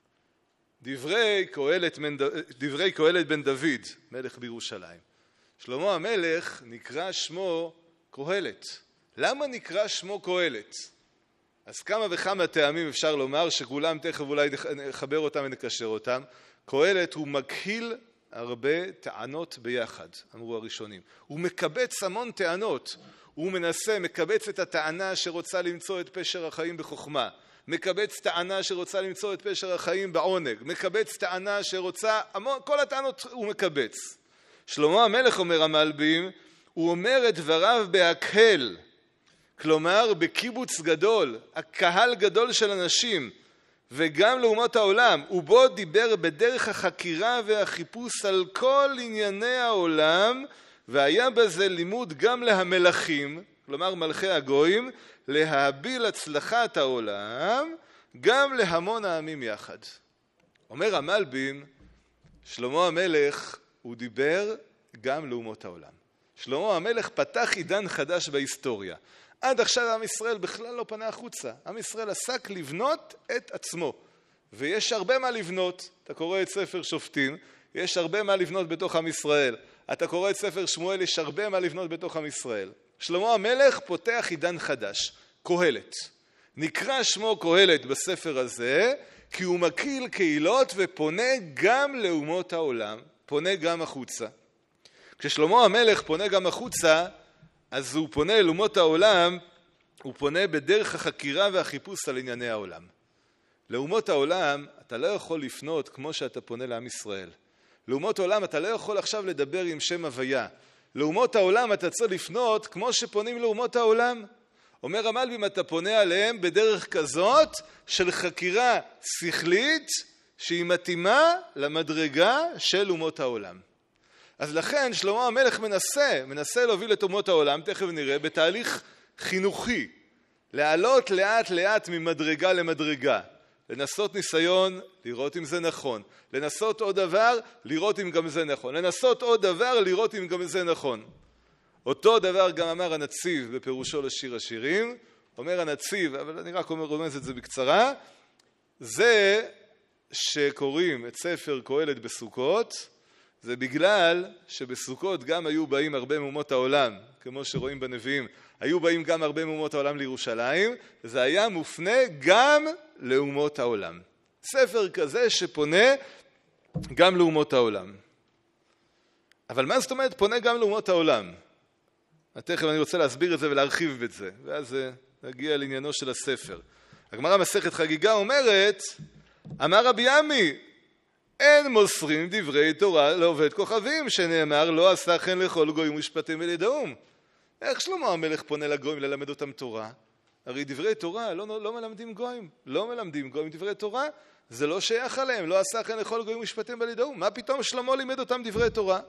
דברי קהלת, דברי קהלת בן דוד, מלך בירושלים. שלמה המלך נקרא שמו קהלת. למה נקרא שמו קהלת? אז כמה וכמה טעמים אפשר לומר שכולם תכף אולי נחבר אותם ונקשר אותם. קהלת הוא מקהיל הרבה טענות ביחד, אמרו הראשונים. הוא מקבץ המון טענות. הוא מנסה, מקבץ את הטענה שרוצה למצוא את פשר החיים בחוכמה. מקבץ טענה שרוצה למצוא את פשר החיים בעונג, מקבץ טענה שרוצה, כל הטענות הוא מקבץ. שלמה המלך, אומר המלבים, הוא אומר את דבריו בהקהל, כלומר בקיבוץ גדול, הקהל גדול של אנשים, וגם לאומות העולם, ובו דיבר בדרך החקירה והחיפוש על כל ענייני העולם, והיה בזה לימוד גם להמלכים, כלומר מלכי הגויים, להביל הצלחת העולם, גם להמון העמים יחד. אומר המלבים, שלמה המלך הוא דיבר גם לאומות העולם. שלמה המלך פתח עידן חדש בהיסטוריה. עד עכשיו עם ישראל בכלל לא פנה החוצה. עם ישראל עסק לבנות את עצמו. ויש הרבה מה לבנות. אתה קורא את ספר שופטים, יש הרבה מה לבנות בתוך עם ישראל. אתה קורא את ספר שמואל, יש הרבה מה לבנות בתוך עם ישראל. שלמה המלך פותח עידן חדש, קהלת. נקרא שמו קהלת בספר הזה, כי הוא מקיל קהילות ופונה גם לאומות העולם, פונה גם החוצה. כששלמה המלך פונה גם החוצה, אז הוא פונה לאומות העולם, הוא פונה בדרך החקירה והחיפוש על ענייני העולם. לאומות העולם אתה לא יכול לפנות כמו שאתה פונה לעם ישראל. לאומות העולם אתה לא יכול עכשיו לדבר עם שם הוויה. לאומות העולם אתה צריך לפנות כמו שפונים לאומות העולם. אומר המלבים, אתה פונה עליהם בדרך כזאת של חקירה שכלית שהיא מתאימה למדרגה של אומות העולם. אז לכן שלמה המלך מנסה, מנסה להוביל את אומות העולם, תכף נראה, בתהליך חינוכי, לעלות לאט לאט ממדרגה למדרגה, לנסות ניסיון, לראות אם זה נכון, לנסות עוד דבר, לראות אם גם זה נכון, לנסות עוד דבר, לראות אם גם זה נכון. אותו דבר גם אמר הנציב בפירושו לשיר השירים, אומר הנציב, אבל אני רק אומר, רומז את זה בקצרה, זה שקוראים את ספר קהלת בסוכות, זה בגלל שבסוכות גם היו באים הרבה מאומות העולם, כמו שרואים בנביאים, היו באים גם הרבה מאומות העולם לירושלים, זה היה מופנה גם לאומות העולם. ספר כזה שפונה גם לאומות העולם. אבל מה זאת אומרת פונה גם לאומות העולם? תכף אני רוצה להסביר את זה ולהרחיב את זה, ואז נגיע לעניינו של הספר. הגמרא מסכת חגיגה אומרת, אמר רבי עמי, אין מוסרים דברי תורה לעובד כוכבים, שנאמר לא עשה כן לכל גויים משפטים ולידעום. איך שלמה המלך פונה לגויים ללמד אותם תורה? הרי דברי תורה לא, לא מלמדים גויים, לא מלמדים גויים דברי תורה, זה לא שייך עליהם, לא עשה כן לכל גויים משפטים ולידעום. מה פתאום שלמה לימד אותם דברי תורה?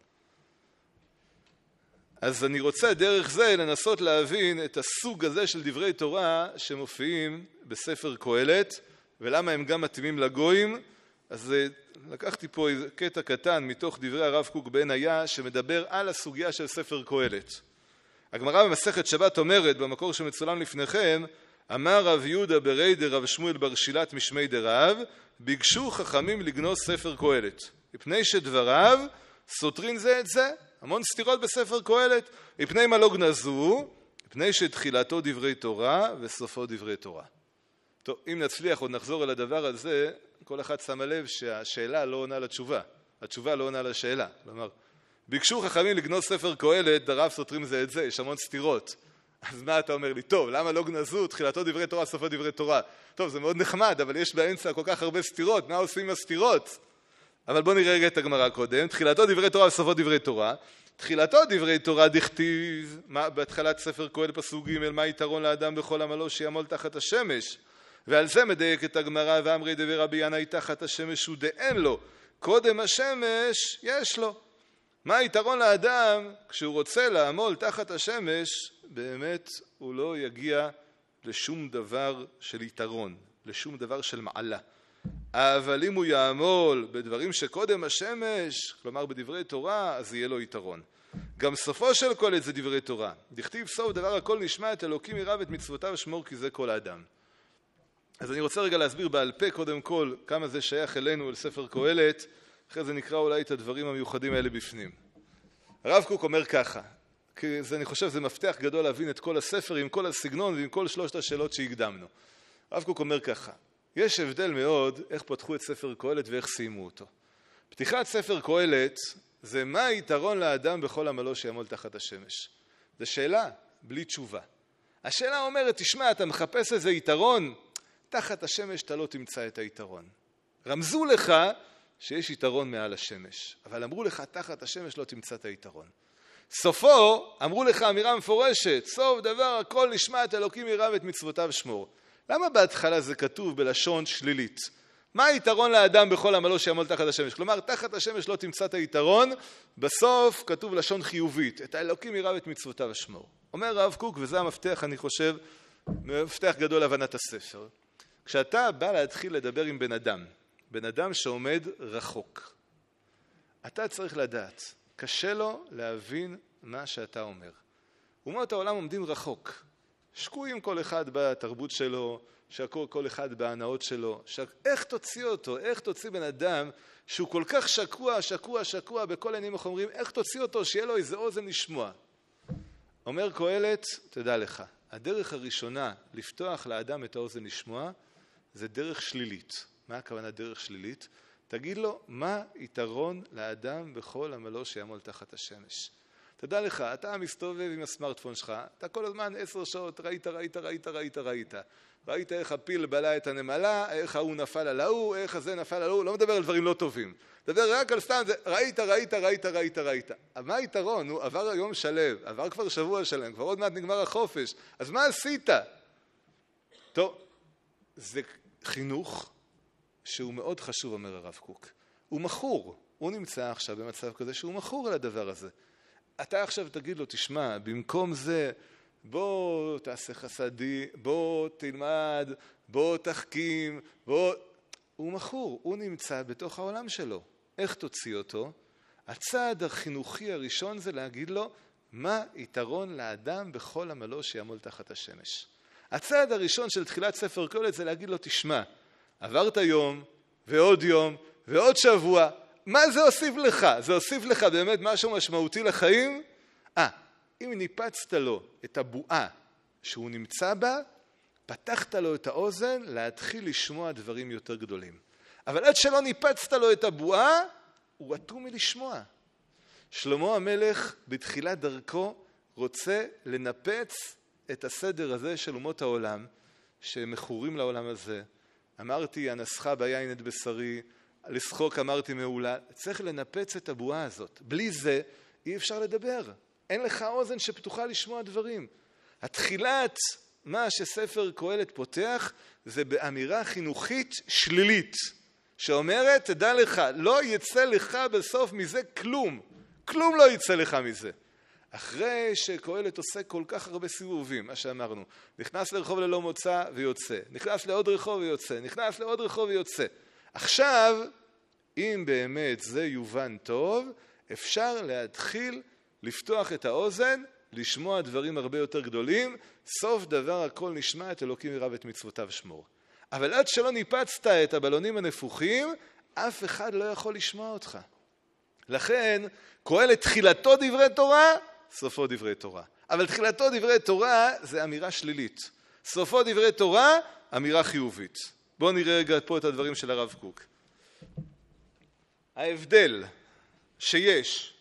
אז אני רוצה דרך זה לנסות להבין את הסוג הזה של דברי תורה שמופיעים בספר קהלת, ולמה הם גם מתאימים לגויים. אז לקחתי פה קטע קטן מתוך דברי הרב קוק בן היה, שמדבר על הסוגיה של ספר קהלת. הגמרא במסכת שבת אומרת, במקור שמצולם לפניכם, אמר רב יהודה ברי דרב שמואל בר שילת משמי דרב, ביקשו חכמים לגנוז ספר קהלת, מפני שדבריו סותרים זה את זה. המון סתירות בספר קהלת, מפני מה לא גנזו, מפני שתחילתו דברי תורה וסופו דברי תורה. טוב, אם נצליח עוד נחזור אל הדבר הזה, כל אחד שם לב שהשאלה לא עונה לתשובה. התשובה לא עונה לשאלה. כלומר, ביקשו חכמים לגנוז ספר קהלת, דבריו סותרים זה את זה, יש המון סתירות. אז מה אתה אומר לי? טוב, למה לא גנזו? תחילתו דברי תורה, סופו דברי תורה. טוב, זה מאוד נחמד, אבל יש באמצע כל כך הרבה סתירות. מה עושים עם הסתירות? אבל בוא נראה רגע את הגמרא קודם. תחילתו דברי תורה וסופו דברי תורה. תחילתו דברי תורה דכתיב, בהתחלת ספר קהלת פסוק ג' מה יתרון לאדם בכל עמלו שיעמול תחת השמש. ועל זה מדייק את הגמרא, ואמרי דבר רבי ינאי תחת השמש הוא דאין לו, קודם השמש יש לו. מה היתרון לאדם כשהוא רוצה לעמול תחת השמש? באמת הוא לא יגיע לשום דבר של יתרון, לשום דבר של מעלה. אבל אם הוא יעמול בדברים שקודם השמש, כלומר בדברי תורה, אז יהיה לו יתרון. גם סופו של כל את זה דברי תורה. דכתיב סוף דבר הכל נשמע את אלוקים ירא ואת מצוותיו שמור כי זה כל האדם. אז אני רוצה רגע להסביר בעל פה קודם כל כמה זה שייך אלינו אל ספר קהלת, אחרי זה נקרא אולי את הדברים המיוחדים האלה בפנים. הרב קוק אומר ככה, כי זה, אני חושב זה מפתח גדול להבין את כל הספר עם כל הסגנון ועם כל שלושת השאלות שהקדמנו. הרב קוק אומר ככה, יש הבדל מאוד איך פתחו את ספר קהלת ואיך סיימו אותו. פתיחת ספר קהלת זה מה היתרון לאדם בכל עמלו שיעמול תחת השמש. זו שאלה בלי תשובה. השאלה אומרת, תשמע, אתה מחפש איזה יתרון, תחת השמש אתה לא תמצא את היתרון. רמזו לך שיש יתרון מעל השמש, אבל אמרו לך תחת השמש לא תמצא את היתרון. סופו אמרו לך אמירה מפורשת, סוף דבר הכל נשמע את אלוקים ירא ואת מצוותיו שמור. למה בהתחלה זה כתוב בלשון שלילית? מה היתרון לאדם בכל עמלו שיעמול תחת השמש? כלומר, תחת השמש לא תמצא את היתרון, בסוף כתוב לשון חיובית, את האלוקים ירא ואת מצוותיו שמור. אומר הרב קוק, וזה המפתח, אני חושב, מפתח גדול להבנת הספר. כשאתה בא להתחיל לדבר עם בן אדם, בן אדם שעומד רחוק, אתה צריך לדעת, קשה לו להבין מה שאתה אומר. אומות העולם עומדים רחוק, שקועים כל אחד בתרבות שלו, שקוע כל אחד בהנאות שלו. שק... איך תוציא אותו? איך תוציא בן אדם שהוא כל כך שקוע, שקוע, שקוע בכל עניינים החומרים? איך תוציא אותו שיהיה לו איזה אוזן לשמוע? אומר קהלת, תדע לך, הדרך הראשונה לפתוח לאדם את האוזן לשמוע זה דרך שלילית. מה הכוונה דרך שלילית? תגיד לו, מה יתרון לאדם בכל עמלו שיעמול תחת השמש? תדע לך, אתה מסתובב עם הסמארטפון שלך, אתה כל הזמן עשר שעות ראית, ראית, ראית, ראית, ראית. ראית איך הפיל בלע את הנמלה, איך ההוא נפל על ההוא, איך הזה נפל על ההוא, לא מדבר על דברים לא טובים. מדבר רק על סתם, זה, ראית, ראית, ראית, ראית, ראית. מה היתרון? נו, עבר היום שלם, עבר כבר שבוע שלם, כבר עוד מעט נגמר החופש. אז מה עשית? טוב, זה חינוך שהוא מאוד חשוב, אומר הרב קוק. הוא מכור, הוא נמצא עכשיו במצב כזה שהוא מכור על הדבר הזה. אתה עכשיו תגיד לו, תשמע, במקום זה, בוא תעשה חסדי, בוא תלמד, בוא תחכים, בוא... הוא מכור, הוא נמצא בתוך העולם שלו. איך תוציא אותו? הצעד החינוכי הראשון זה להגיד לו, מה יתרון לאדם בכל עמלו שיעמול תחת השמש. הצעד הראשון של תחילת ספר קהלת זה להגיד לו, תשמע, עברת יום ועוד יום ועוד שבוע, מה זה הוסיף לך? זה הוסיף לך באמת משהו משמעותי לחיים? אה, אם ניפצת לו את הבועה שהוא נמצא בה, פתחת לו את האוזן להתחיל לשמוע דברים יותר גדולים. אבל עד שלא ניפצת לו את הבועה, הוא אטום מלשמוע. שלמה המלך בתחילת דרכו רוצה לנפץ את הסדר הזה של אומות העולם, שמכורים לעולם הזה. אמרתי, אנסך ביין את בשרי, לשחוק אמרתי מעולה. צריך לנפץ את הבועה הזאת. בלי זה אי אפשר לדבר. אין לך אוזן שפתוחה לשמוע דברים. התחילת מה שספר קהלת פותח זה באמירה חינוכית שלילית, שאומרת, תדע לך, לא יצא לך בסוף מזה כלום. כלום לא יצא לך מזה. אחרי שקהלת עושה כל כך הרבה סיבובים, מה שאמרנו, נכנס לרחוב ללא מוצא ויוצא, נכנס לעוד רחוב ויוצא, נכנס לעוד רחוב ויוצא. עכשיו, אם באמת זה יובן טוב, אפשר להתחיל לפתוח את האוזן, לשמוע דברים הרבה יותר גדולים, סוף דבר הכל נשמע את אלוקים ירא ואת מצוותיו שמור. אבל עד שלא ניפצת את הבלונים הנפוחים, אף אחד לא יכול לשמוע אותך. לכן, קהלת תחילתו דברי תורה, סופו דברי תורה. אבל תחילתו דברי תורה זה אמירה שלילית. סופו דברי תורה, אמירה חיובית. בואו נראה רגע פה את הדברים של הרב קוק. ההבדל שיש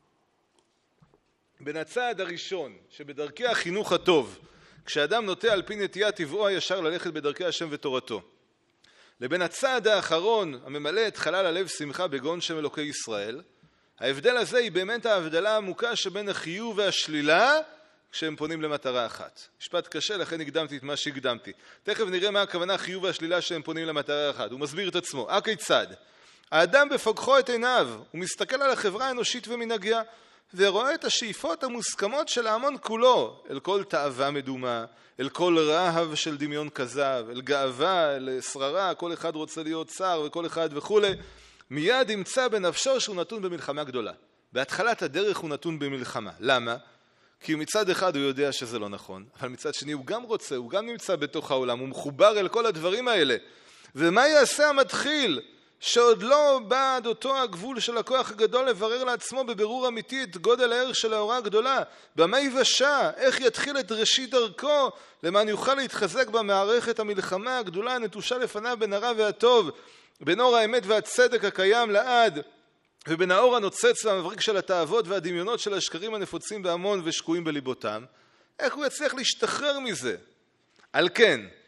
בין הצעד הראשון שבדרכי החינוך הטוב, כשאדם נוטה על פי נטייה טבעו הישר ללכת בדרכי השם ותורתו, לבין הצעד האחרון הממלא את חלל הלב שמחה בגאון שם אלוקי ישראל, ההבדל הזה היא באמת ההבדלה העמוקה שבין החיוב והשלילה כשהם פונים למטרה אחת. משפט קשה, לכן הקדמתי את מה שהקדמתי. תכף נראה מה הכוונה החיוב והשלילה שהם פונים למטרה אחת. הוא מסביר את עצמו. הכיצד? האדם בפקחו את עיניו, הוא מסתכל על החברה האנושית ומנהגיה, ורואה את השאיפות המוסכמות של ההמון כולו, אל כל תאווה מדומה, אל כל רהב של דמיון כזב, אל גאווה, אל שררה, כל אחד רוצה להיות שר וכל אחד וכו'. מיד ימצא בנפשו שהוא נתון במלחמה גדולה. בהתחלת הדרך הוא נתון במלחמה. למה? כי מצד אחד הוא יודע שזה לא נכון, אבל מצד שני הוא גם רוצה, הוא גם נמצא בתוך העולם, הוא מחובר אל כל הדברים האלה. ומה יעשה המתחיל שעוד לא בא עד אותו הגבול של הכוח הגדול לברר לעצמו בבירור אמיתי את גודל הערך של ההוראה הגדולה? במה יבשע? איך יתחיל את ראשית דרכו למען יוכל להתחזק במערכת המלחמה הגדולה הנטושה לפניו בין הרע והטוב, בין אור האמת והצדק הקיים לעד, ובין האור הנוצץ והמבריק של התאוות והדמיונות של השקרים הנפוצים בהמון ושקועים בליבותם? איך הוא יצליח להשתחרר מזה? על כן,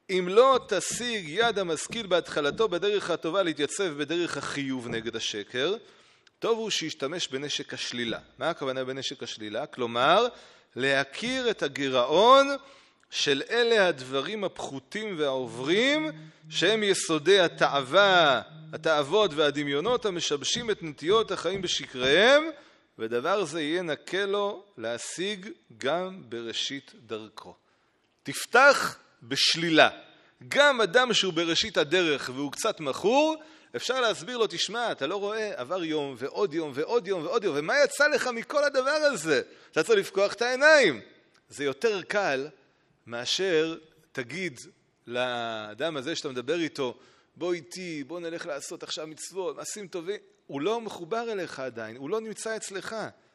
אם לא תשיג יד המשכיל בהתחלתו בדרך הטובה להתייצב בדרך החיוב נגד השקר, טוב הוא שישתמש בנשק השלילה. מה הכוונה בנשק השלילה? כלומר, להכיר את הגירעון של אלה הדברים הפחותים והעוברים, שהם יסודי התאווה, התאוות והדמיונות המשבשים את נטיות החיים בשקריהם, ודבר זה יהיה נקה לו להשיג גם בראשית דרכו. תפתח בשלילה. גם אדם שהוא בראשית הדרך והוא קצת מכור, אפשר להסביר לו, תשמע, אתה לא רואה, עבר יום ועוד יום ועוד יום ועוד יום, ומה יצא לך מכל הדבר הזה? אתה צריך לפקוח את העיניים. זה יותר קל מאשר תגיד לאדם הזה שאתה מדבר איתו, בוא איתי, בוא נלך לעשות עכשיו מצוות, מעשים טובים. הוא לא מחובר אליך עדיין, הוא לא נמצא אצלך.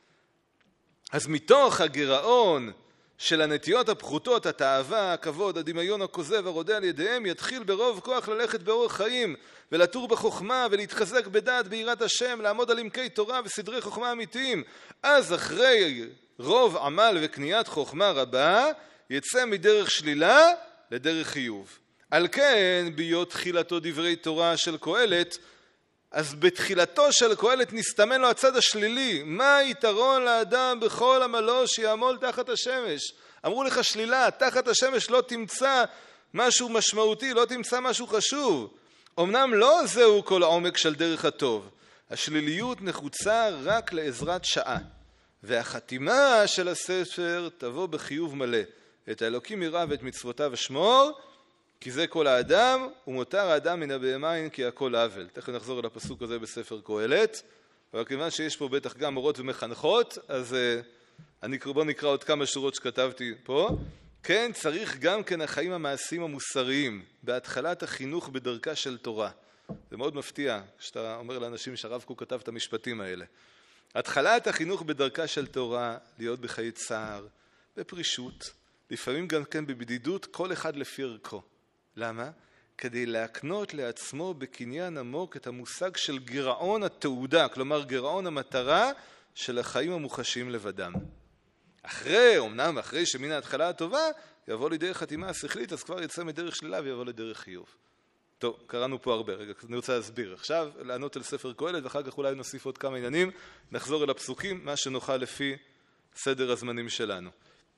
אז מתוך הגירעון של הנטיות הפחותות, התאווה, הכבוד, הדמיון הכוזב, הרודה על ידיהם, יתחיל ברוב כוח ללכת באורח חיים, ולטור בחוכמה, ולהתחזק בדעת ביראת השם, לעמוד על עמקי תורה וסדרי חוכמה אמיתיים. אז אחרי רוב עמל וקניית חוכמה רבה, יצא מדרך שלילה לדרך חיוב. על כן, ביות תחילתו דברי תורה של קהלת, אז בתחילתו של קהלת נסתמן לו הצד השלילי. מה היתרון לאדם בכל עמלו שיעמול תחת השמש? אמרו לך שלילה, תחת השמש לא תמצא משהו משמעותי, לא תמצא משהו חשוב. אמנם לא זהו כל העומק של דרך הטוב. השליליות נחוצה רק לעזרת שעה. והחתימה של הספר תבוא בחיוב מלא. את האלוקים יראה ואת מצוותיו אשמור, כי זה כל האדם, ומותר האדם מן הבהמה כי הכל עוול. תכף נחזור אל הפסוק הזה בספר קהלת, אבל כיוון שיש פה בטח גם מורות ומחנכות, אז אני, בוא נקרא עוד כמה שורות שכתבתי פה. כן, צריך גם כן החיים המעשיים המוסריים, בהתחלת החינוך בדרכה של תורה. זה מאוד מפתיע כשאתה אומר לאנשים שהרב קוק כתב את המשפטים האלה. התחלת החינוך בדרכה של תורה, להיות בחיי צער, בפרישות, לפעמים גם כן בבדידות, כל אחד לפי ערכו. למה? כדי להקנות לעצמו בקניין עמוק את המושג של גירעון התעודה, כלומר גירעון המטרה של החיים המוחשיים לבדם. אחרי, אמנם אחרי שמן ההתחלה הטובה, יבוא לידי חתימה השכלית, אז כבר יצא מדרך שלילה ויבוא לדרך חיוב. טוב, קראנו פה הרבה, רגע, אני רוצה להסביר. עכשיו, לענות אל ספר קהלת, ואחר כך אולי נוסיף עוד כמה עניינים, נחזור אל הפסוקים, מה שנוכל לפי סדר הזמנים שלנו.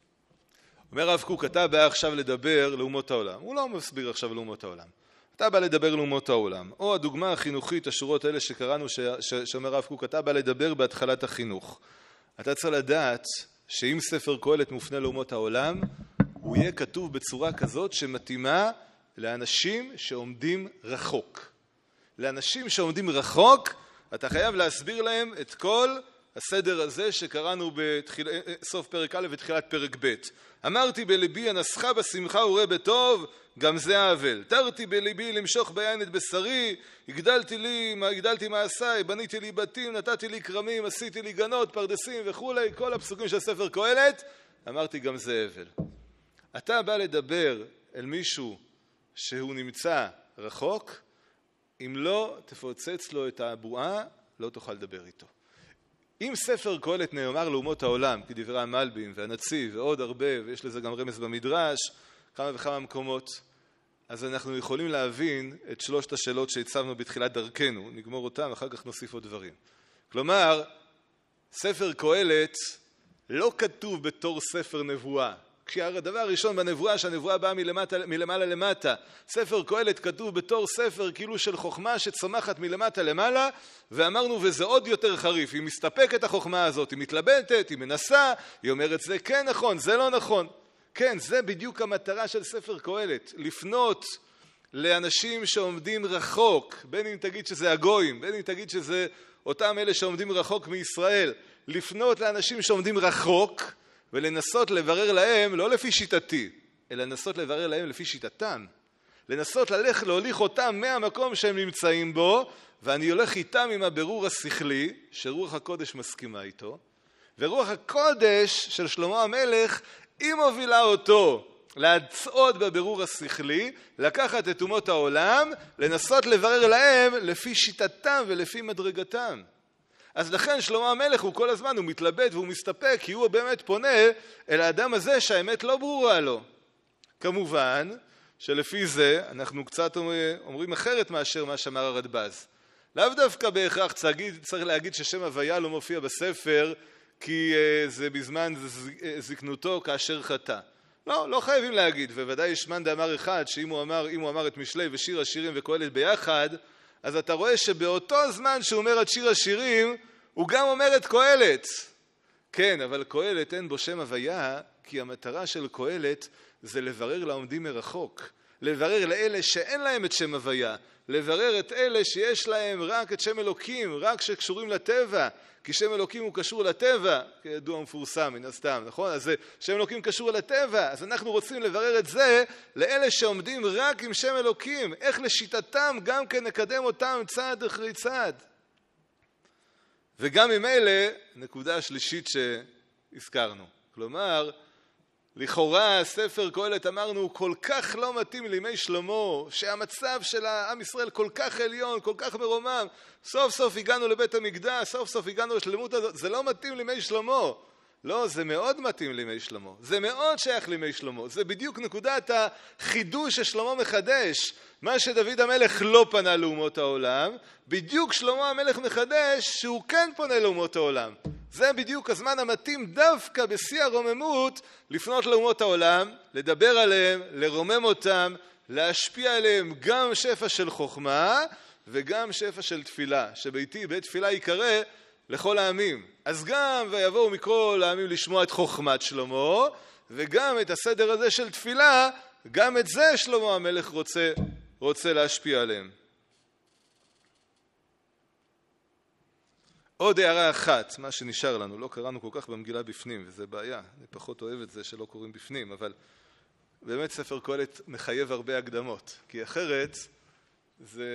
אומר הרב קוק, אתה בא עכשיו לדבר לאומות העולם. הוא לא מסביר עכשיו לאומות העולם. אתה בא לדבר לאומות העולם. או הדוגמה החינוכית, השורות האלה שקראנו, ש... ש... שאומר הרב קוק, אתה בא לדבר בהתחלת החינוך. אתה צריך לדעת שאם ספר קהלת מופנה לאומות העולם, הוא יהיה כתוב בצורה כזאת שמתאימה לאנשים שעומדים רחוק. לאנשים שעומדים רחוק, אתה חייב להסביר להם את כל הסדר הזה שקראנו בסוף פרק א' ותחילת פרק ב'. אמרתי בליבי הנסחה בשמחה וראה בטוב, גם זה העוול. תרתי בליבי למשוך ביין את בשרי, הגדלתי לי, הגדלתי מעשיי, בניתי לי בתים, נתתי לי כרמים, עשיתי לי גנות, פרדסים וכולי, כל הפסוקים של ספר קהלת, אמרתי גם זה עוול. אתה בא לדבר אל מישהו שהוא נמצא רחוק, אם לא תפוצץ לו את הבועה, לא תוכל לדבר איתו. אם ספר קהלת נאמר לאומות העולם, כדברי המלבים והנציב ועוד הרבה, ויש לזה גם רמז במדרש, כמה וכמה מקומות, אז אנחנו יכולים להבין את שלושת השאלות שהצבנו בתחילת דרכנו, נגמור אותם, אחר כך נוסיף עוד דברים. כלומר, ספר קהלת לא כתוב בתור ספר נבואה, כשהדבר הראשון בנבואה, שהנבואה באה מלמטה, מלמעלה למטה, ספר קהלת כתוב בתור ספר כאילו של חוכמה שצומחת מלמטה למעלה, ואמרנו וזה עוד יותר חריף, היא מסתפקת החוכמה הזאת, היא מתלבטת, היא מנסה, היא אומרת זה כן נכון, זה לא נכון. כן, זה בדיוק המטרה של ספר קהלת, לפנות לאנשים שעומדים רחוק, בין אם תגיד שזה הגויים, בין אם תגיד שזה אותם אלה שעומדים רחוק מישראל, לפנות לאנשים שעומדים רחוק, ולנסות לברר להם, לא לפי שיטתי, אלא לנסות לברר להם לפי שיטתם. לנסות ללכת, להוליך אותם מהמקום שהם נמצאים בו, ואני הולך איתם עם הבירור השכלי, שרוח הקודש מסכימה איתו, ורוח הקודש של שלמה המלך, היא מובילה אותו להצעוד בבירור השכלי, לקחת את אומות העולם, לנסות לברר להם לפי שיטתם ולפי מדרגתם. אז לכן שלמה המלך הוא כל הזמן, הוא מתלבט והוא מסתפק, כי הוא באמת פונה אל האדם הזה שהאמת לא ברורה לו. כמובן שלפי זה אנחנו קצת אומרים אחרת מאשר מה שאמר הרדב"ז. לאו דווקא בהכרח צריך להגיד ששם הוויה לא מופיע בספר כי זה בזמן זקנותו כאשר חטא. לא, לא חייבים להגיד, ובוודאי יש מאן דאמר אחד שאם הוא אמר, אם הוא אמר את משלי ושיר השירים וקהלת ביחד, אז אתה רואה שבאותו זמן שהוא אומר את שיר השירים, הוא גם אומר את קהלת. כן, אבל קהלת אין בו שם הוויה, כי המטרה של קהלת זה לברר לעומדים מרחוק, לברר לאלה שאין להם את שם הוויה, לברר את אלה שיש להם רק את שם אלוקים, רק שקשורים לטבע, כי שם אלוקים הוא קשור לטבע, כידוע מפורסם מן הסתם, נכון? אז שם אלוקים קשור לטבע, אז אנחנו רוצים לברר את זה לאלה שעומדים רק עם שם אלוקים, איך לשיטתם גם כן נקדם אותם צעד אחרי צעד. וגם עם אלה, נקודה השלישית שהזכרנו, כלומר, לכאורה ספר קהלת אמרנו הוא כל כך לא מתאים לימי שלמה, שהמצב של העם ישראל כל כך עליון, כל כך מרומם, סוף סוף הגענו לבית המקדש, סוף סוף הגענו לשלמות הזאת, זה לא מתאים לימי שלמה. לא, זה מאוד מתאים לימי שלמה, זה מאוד שייך לימי שלמה, זה בדיוק נקודת החידוש ששלמה מחדש, מה שדוד המלך לא פנה לאומות העולם, בדיוק שלמה המלך מחדש שהוא כן פונה לאומות העולם. זה בדיוק הזמן המתאים דווקא בשיא הרוממות לפנות לאומות העולם, לדבר עליהם, לרומם אותם, להשפיע עליהם גם שפע של חוכמה וגם שפע של תפילה, שביתי בית תפילה יקרא לכל העמים. אז גם ויבואו מכל העמים לשמוע את חוכמת שלמה, וגם את הסדר הזה של תפילה, גם את זה שלמה המלך רוצה, רוצה להשפיע עליהם. עוד הערה אחת, מה שנשאר לנו, לא קראנו כל כך במגילה בפנים, וזה בעיה, אני פחות אוהב את זה שלא קוראים בפנים, אבל באמת ספר קהלת מחייב הרבה הקדמות, כי אחרת זה,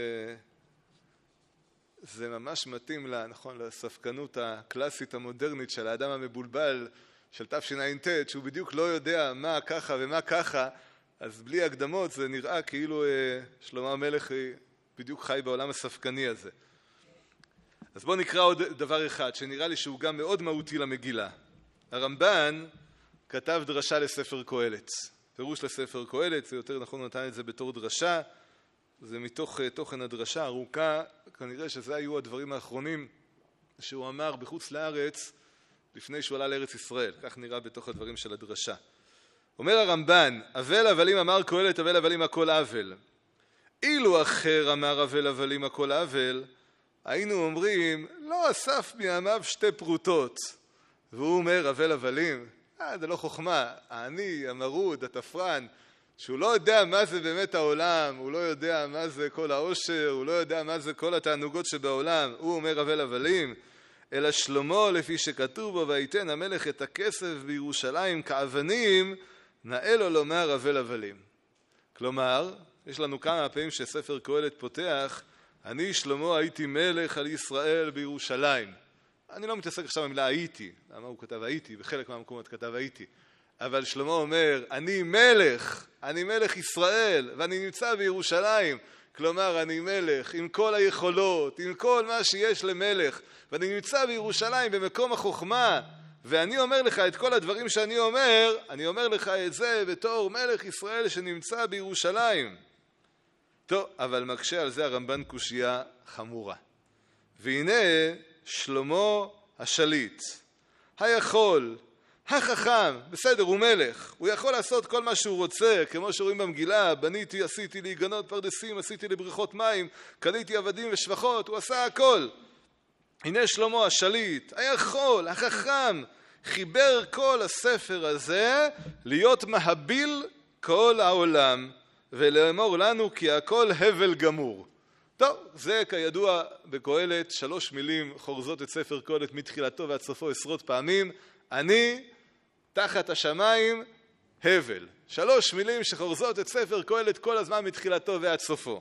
זה ממש מתאים לה, נכון, לספקנות הקלאסית המודרנית של האדם המבולבל של תשע"ט, שהוא בדיוק לא יודע מה ככה ומה ככה, אז בלי הקדמות זה נראה כאילו שלמה המלך בדיוק חי בעולם הספקני הזה. אז בואו נקרא עוד דבר אחד שנראה לי שהוא גם מאוד מהותי למגילה. הרמב"ן כתב דרשה לספר קהלת. פירוש לספר קהלת, זה יותר נכון נתן את זה בתור דרשה, זה מתוך תוכן הדרשה ארוכה, כנראה שזה היו הדברים האחרונים שהוא אמר בחוץ לארץ לפני שהוא עלה לארץ ישראל, כך נראה בתוך הדברים של הדרשה. אומר הרמב"ן, אבל הבלים אמר קהלת, אבל הבלים הכל אבל. אילו אחר אמר אבל הבלים הכל אבל, היינו אומרים, לא אסף מימיו שתי פרוטות. והוא אומר, אבל הבלים, אה, זה לא חוכמה, העני, המרוד, התפרן, שהוא לא יודע מה זה באמת העולם, הוא לא יודע מה זה כל העושר, הוא לא יודע מה זה כל התענוגות שבעולם, הוא אומר אבל הבלים, אלא שלמה לפי שכתוב בו, ויתן המלך את הכסף בירושלים כאבנים, נאה לו לומר אבל הבלים. כלומר, יש לנו כמה פעמים שספר קהלת פותח, אני שלמה הייתי מלך על ישראל בירושלים. אני לא מתעסק עכשיו במילה הייתי, למה הוא כתב הייתי, בחלק מהמקומות כתב הייתי. אבל שלמה אומר, אני מלך, אני מלך ישראל, ואני נמצא בירושלים. כלומר, אני מלך עם כל היכולות, עם כל מה שיש למלך, ואני נמצא בירושלים במקום החוכמה, ואני אומר לך את כל הדברים שאני אומר, אני אומר לך את זה בתור מלך ישראל שנמצא בירושלים. טוב, אבל מקשה על זה הרמב"ן קושיה חמורה. והנה שלמה השליט, היכול, החכם, בסדר, הוא מלך, הוא יכול לעשות כל מה שהוא רוצה, כמו שרואים במגילה, בניתי, עשיתי לי גנות פרדסים, עשיתי לי בריכות מים, קניתי עבדים ושפחות, הוא עשה הכל. הנה שלמה השליט, היכול, החכם, חיבר כל הספר הזה להיות מהביל כל העולם, ולאמור לנו כי הכל הבל גמור. טוב, זה כידוע בקהלת, שלוש מילים חורזות את ספר קהלת מתחילתו ועד סופו עשרות פעמים, אני תחת השמיים הבל. שלוש מילים שחורזות את ספר קהלת כל הזמן מתחילתו ועד סופו.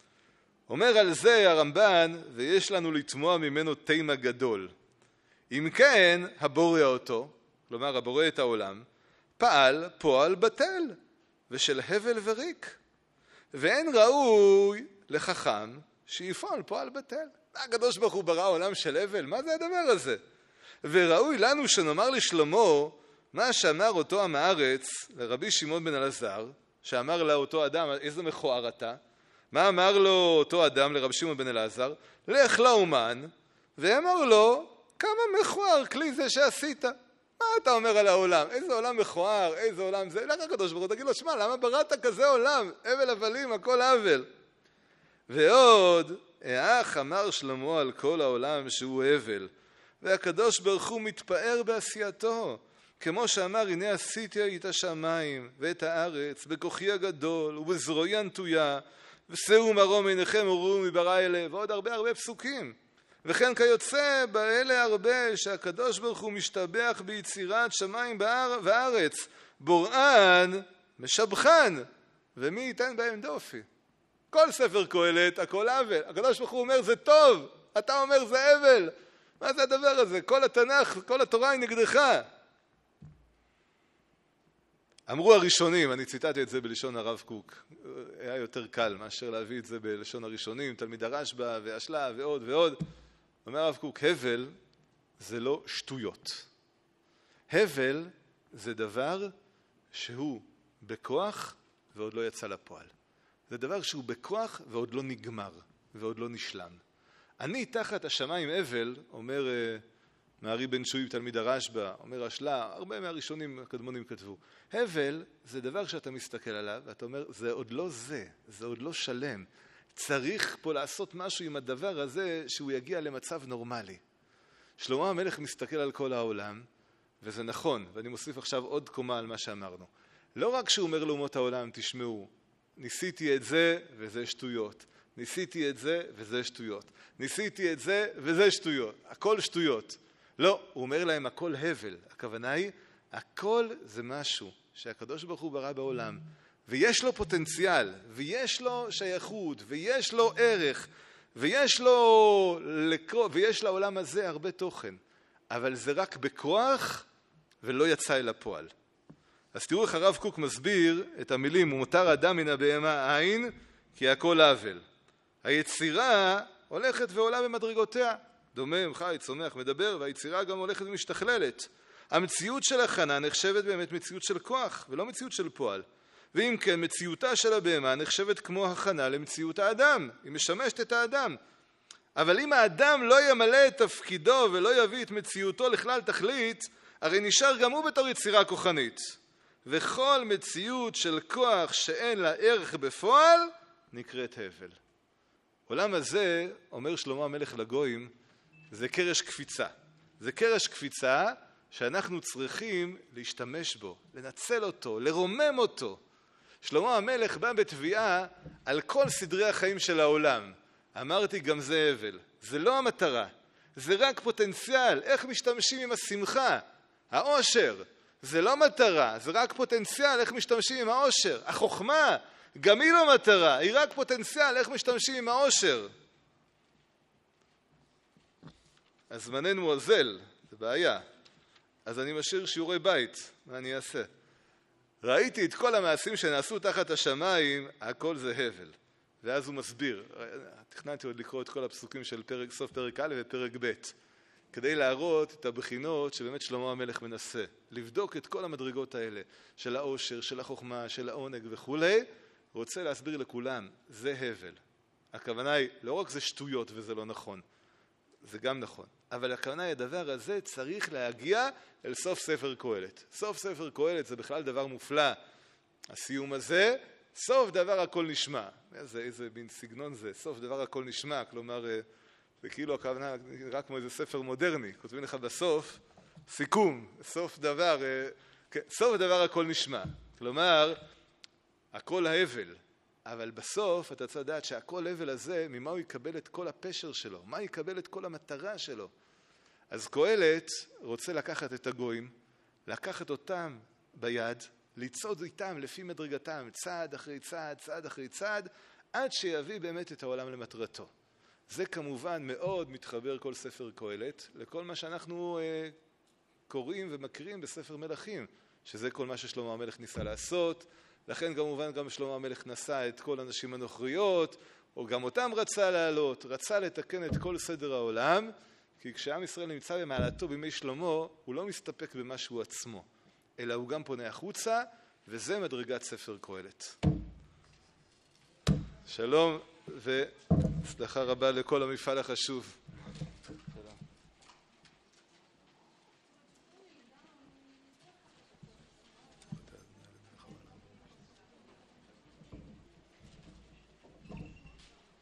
אומר על זה הרמב"ן, ויש לנו לתמוע ממנו תימה גדול. אם כן, הבורא אותו, כלומר הבורא את העולם, פעל פועל בטל, ושל הבל וריק. ואין ראוי לחכם שיפעל פועל בטל. הקדוש ברוך הוא ברא עולם של הבל, מה זה הדבר הזה? וראוי לנו שנאמר לשלמה מה שאמר אותו עם הארץ לרבי שמעון בן אלעזר, שאמר לה אותו אדם, איזה מכוער אתה? מה אמר לו אותו אדם לרבי שמעון בן אלעזר? לך לאומן, ואמר לו, כמה מכוער כלי זה שעשית. מה אתה אומר על העולם? איזה עולם מכוער, איזה עולם זה? לך הקדוש ברוך הוא, תגיד לו, שמע, למה בראת כזה עולם? הבל הבלים, הכל הבל. ועוד, האח אמר שלמה על כל העולם שהוא הבל, והקדוש ברוך הוא מתפאר בעשייתו, כמו שאמר, הנה עשיתי את השמיים ואת הארץ בכוחי הגדול ובזרועי הנטויה, ושאו מרום עיניכם וראו מברא אלה, ועוד הרבה הרבה פסוקים. וכן כיוצא באלה הרבה שהקדוש ברוך הוא משתבח ביצירת שמיים וארץ, בוראן משבחן, ומי ייתן בהם דופי. כל ספר קהלת, הכל הבל. הקדוש ברוך הוא אומר זה טוב, אתה אומר זה הבל. מה זה הדבר הזה? כל התנ"ך, כל התורה היא נגדך. אמרו הראשונים, אני ציטטתי את זה בלשון הרב קוק, היה יותר קל מאשר להביא את זה בלשון הראשונים, תלמיד הרשב"א והשלה ועוד ועוד. אומר הרב קוק, הבל זה לא שטויות. הבל זה דבר שהוא בכוח ועוד לא יצא לפועל. זה דבר שהוא בכוח ועוד לא נגמר ועוד לא נשלם. אני תחת השמיים הבל, אומר מערי בן שויב תלמיד הרשב"א, אומר השלה, הרבה מהראשונים הקדמונים כתבו, הבל זה דבר שאתה מסתכל עליו ואתה אומר זה עוד לא זה, זה עוד לא שלם. צריך פה לעשות משהו עם הדבר הזה שהוא יגיע למצב נורמלי. שלמה המלך מסתכל על כל העולם, וזה נכון, ואני מוסיף עכשיו עוד קומה על מה שאמרנו. לא רק שהוא אומר לאומות העולם, תשמעו, ניסיתי את זה וזה שטויות. ניסיתי את זה וזה שטויות. ניסיתי את זה וזה שטויות. הכל שטויות. לא, הוא אומר להם הכל הבל. הכוונה היא, הכל זה משהו שהקדוש ברוך הוא ברא בעולם. ויש לו פוטנציאל, ויש לו שייכות, ויש לו ערך, ויש לו ויש לעולם הזה הרבה תוכן. אבל זה רק בכוח ולא יצא אל הפועל. אז תראו איך הרב קוק מסביר את המילים, ומותר אדם מן הבהמה עין, כי הכל הבל. היצירה הולכת ועולה במדרגותיה. דומם, חי, צומח, מדבר, והיצירה גם הולכת ומשתכללת. המציאות של הכנה נחשבת באמת מציאות של כוח, ולא מציאות של פועל. ואם כן, מציאותה של הבהמה נחשבת כמו הכנה למציאות האדם. היא משמשת את האדם. אבל אם האדם לא ימלא את תפקידו ולא יביא את מציאותו לכלל תכלית, הרי נשאר גם הוא בתור יצירה כוחנית. וכל מציאות של כוח שאין לה ערך בפועל, נקראת הבל. עולם הזה, אומר שלמה המלך לגויים, זה קרש קפיצה. זה קרש קפיצה שאנחנו צריכים להשתמש בו, לנצל אותו, לרומם אותו. שלמה המלך בא בתביעה על כל סדרי החיים של העולם. אמרתי גם זה הבל. זה לא המטרה. זה רק פוטנציאל. איך משתמשים עם השמחה? העושר. זה לא מטרה. זה רק פוטנציאל. איך משתמשים עם העושר? החוכמה. גם היא לא מטרה. היא רק פוטנציאל. איך משתמשים עם העושר? אז זמננו אוזל. זה בעיה. אז אני משאיר שיעורי בית. מה אני אעשה? ראיתי את כל המעשים שנעשו תחת השמיים, הכל זה הבל. ואז הוא מסביר. תכננתי עוד לקרוא את כל הפסוקים של פרק, סוף פרק א' ופרק ב', כדי להראות את הבחינות שבאמת שלמה המלך מנסה. לבדוק את כל המדרגות האלה, של העושר, של החוכמה, של העונג וכו'. רוצה להסביר לכולם, זה הבל. הכוונה היא, לא רק זה שטויות וזה לא נכון. זה גם נכון. אבל הכוונה היא, הדבר הזה צריך להגיע אל סוף ספר קהלת. סוף ספר קהלת זה בכלל דבר מופלא. הסיום הזה, סוף דבר הכל נשמע. איזה, איזה בין סגנון זה, סוף דבר הכל נשמע. כלומר, זה כאילו הכוונה רק כמו איזה ספר מודרני. כותבים לך בסוף, סיכום, סוף דבר, סוף דבר הכל נשמע. כלומר, הכל ההבל. אבל בסוף אתה צריך לדעת שהכל הבל הזה, ממה הוא יקבל את כל הפשר שלו? מה יקבל את כל המטרה שלו? אז קהלת רוצה לקחת את הגויים, לקחת אותם ביד, לצעוד איתם לפי מדרגתם, צעד אחרי צעד, צעד אחרי צעד, עד שיביא באמת את העולם למטרתו. זה כמובן מאוד מתחבר כל ספר קהלת, לכל מה שאנחנו אה, קוראים ומכירים בספר מלכים, שזה כל מה ששלמה המלך ניסה לעשות. לכן כמובן גם שלמה המלך נשא את כל הנשים הנוכריות, או גם אותם רצה לעלות, רצה לתקן את כל סדר העולם, כי כשעם ישראל נמצא במעלתו בימי שלמה, הוא לא מסתפק במשהו עצמו, אלא הוא גם פונה החוצה, וזה מדרגת ספר קהלת. שלום והצלחה רבה לכל המפעל החשוב.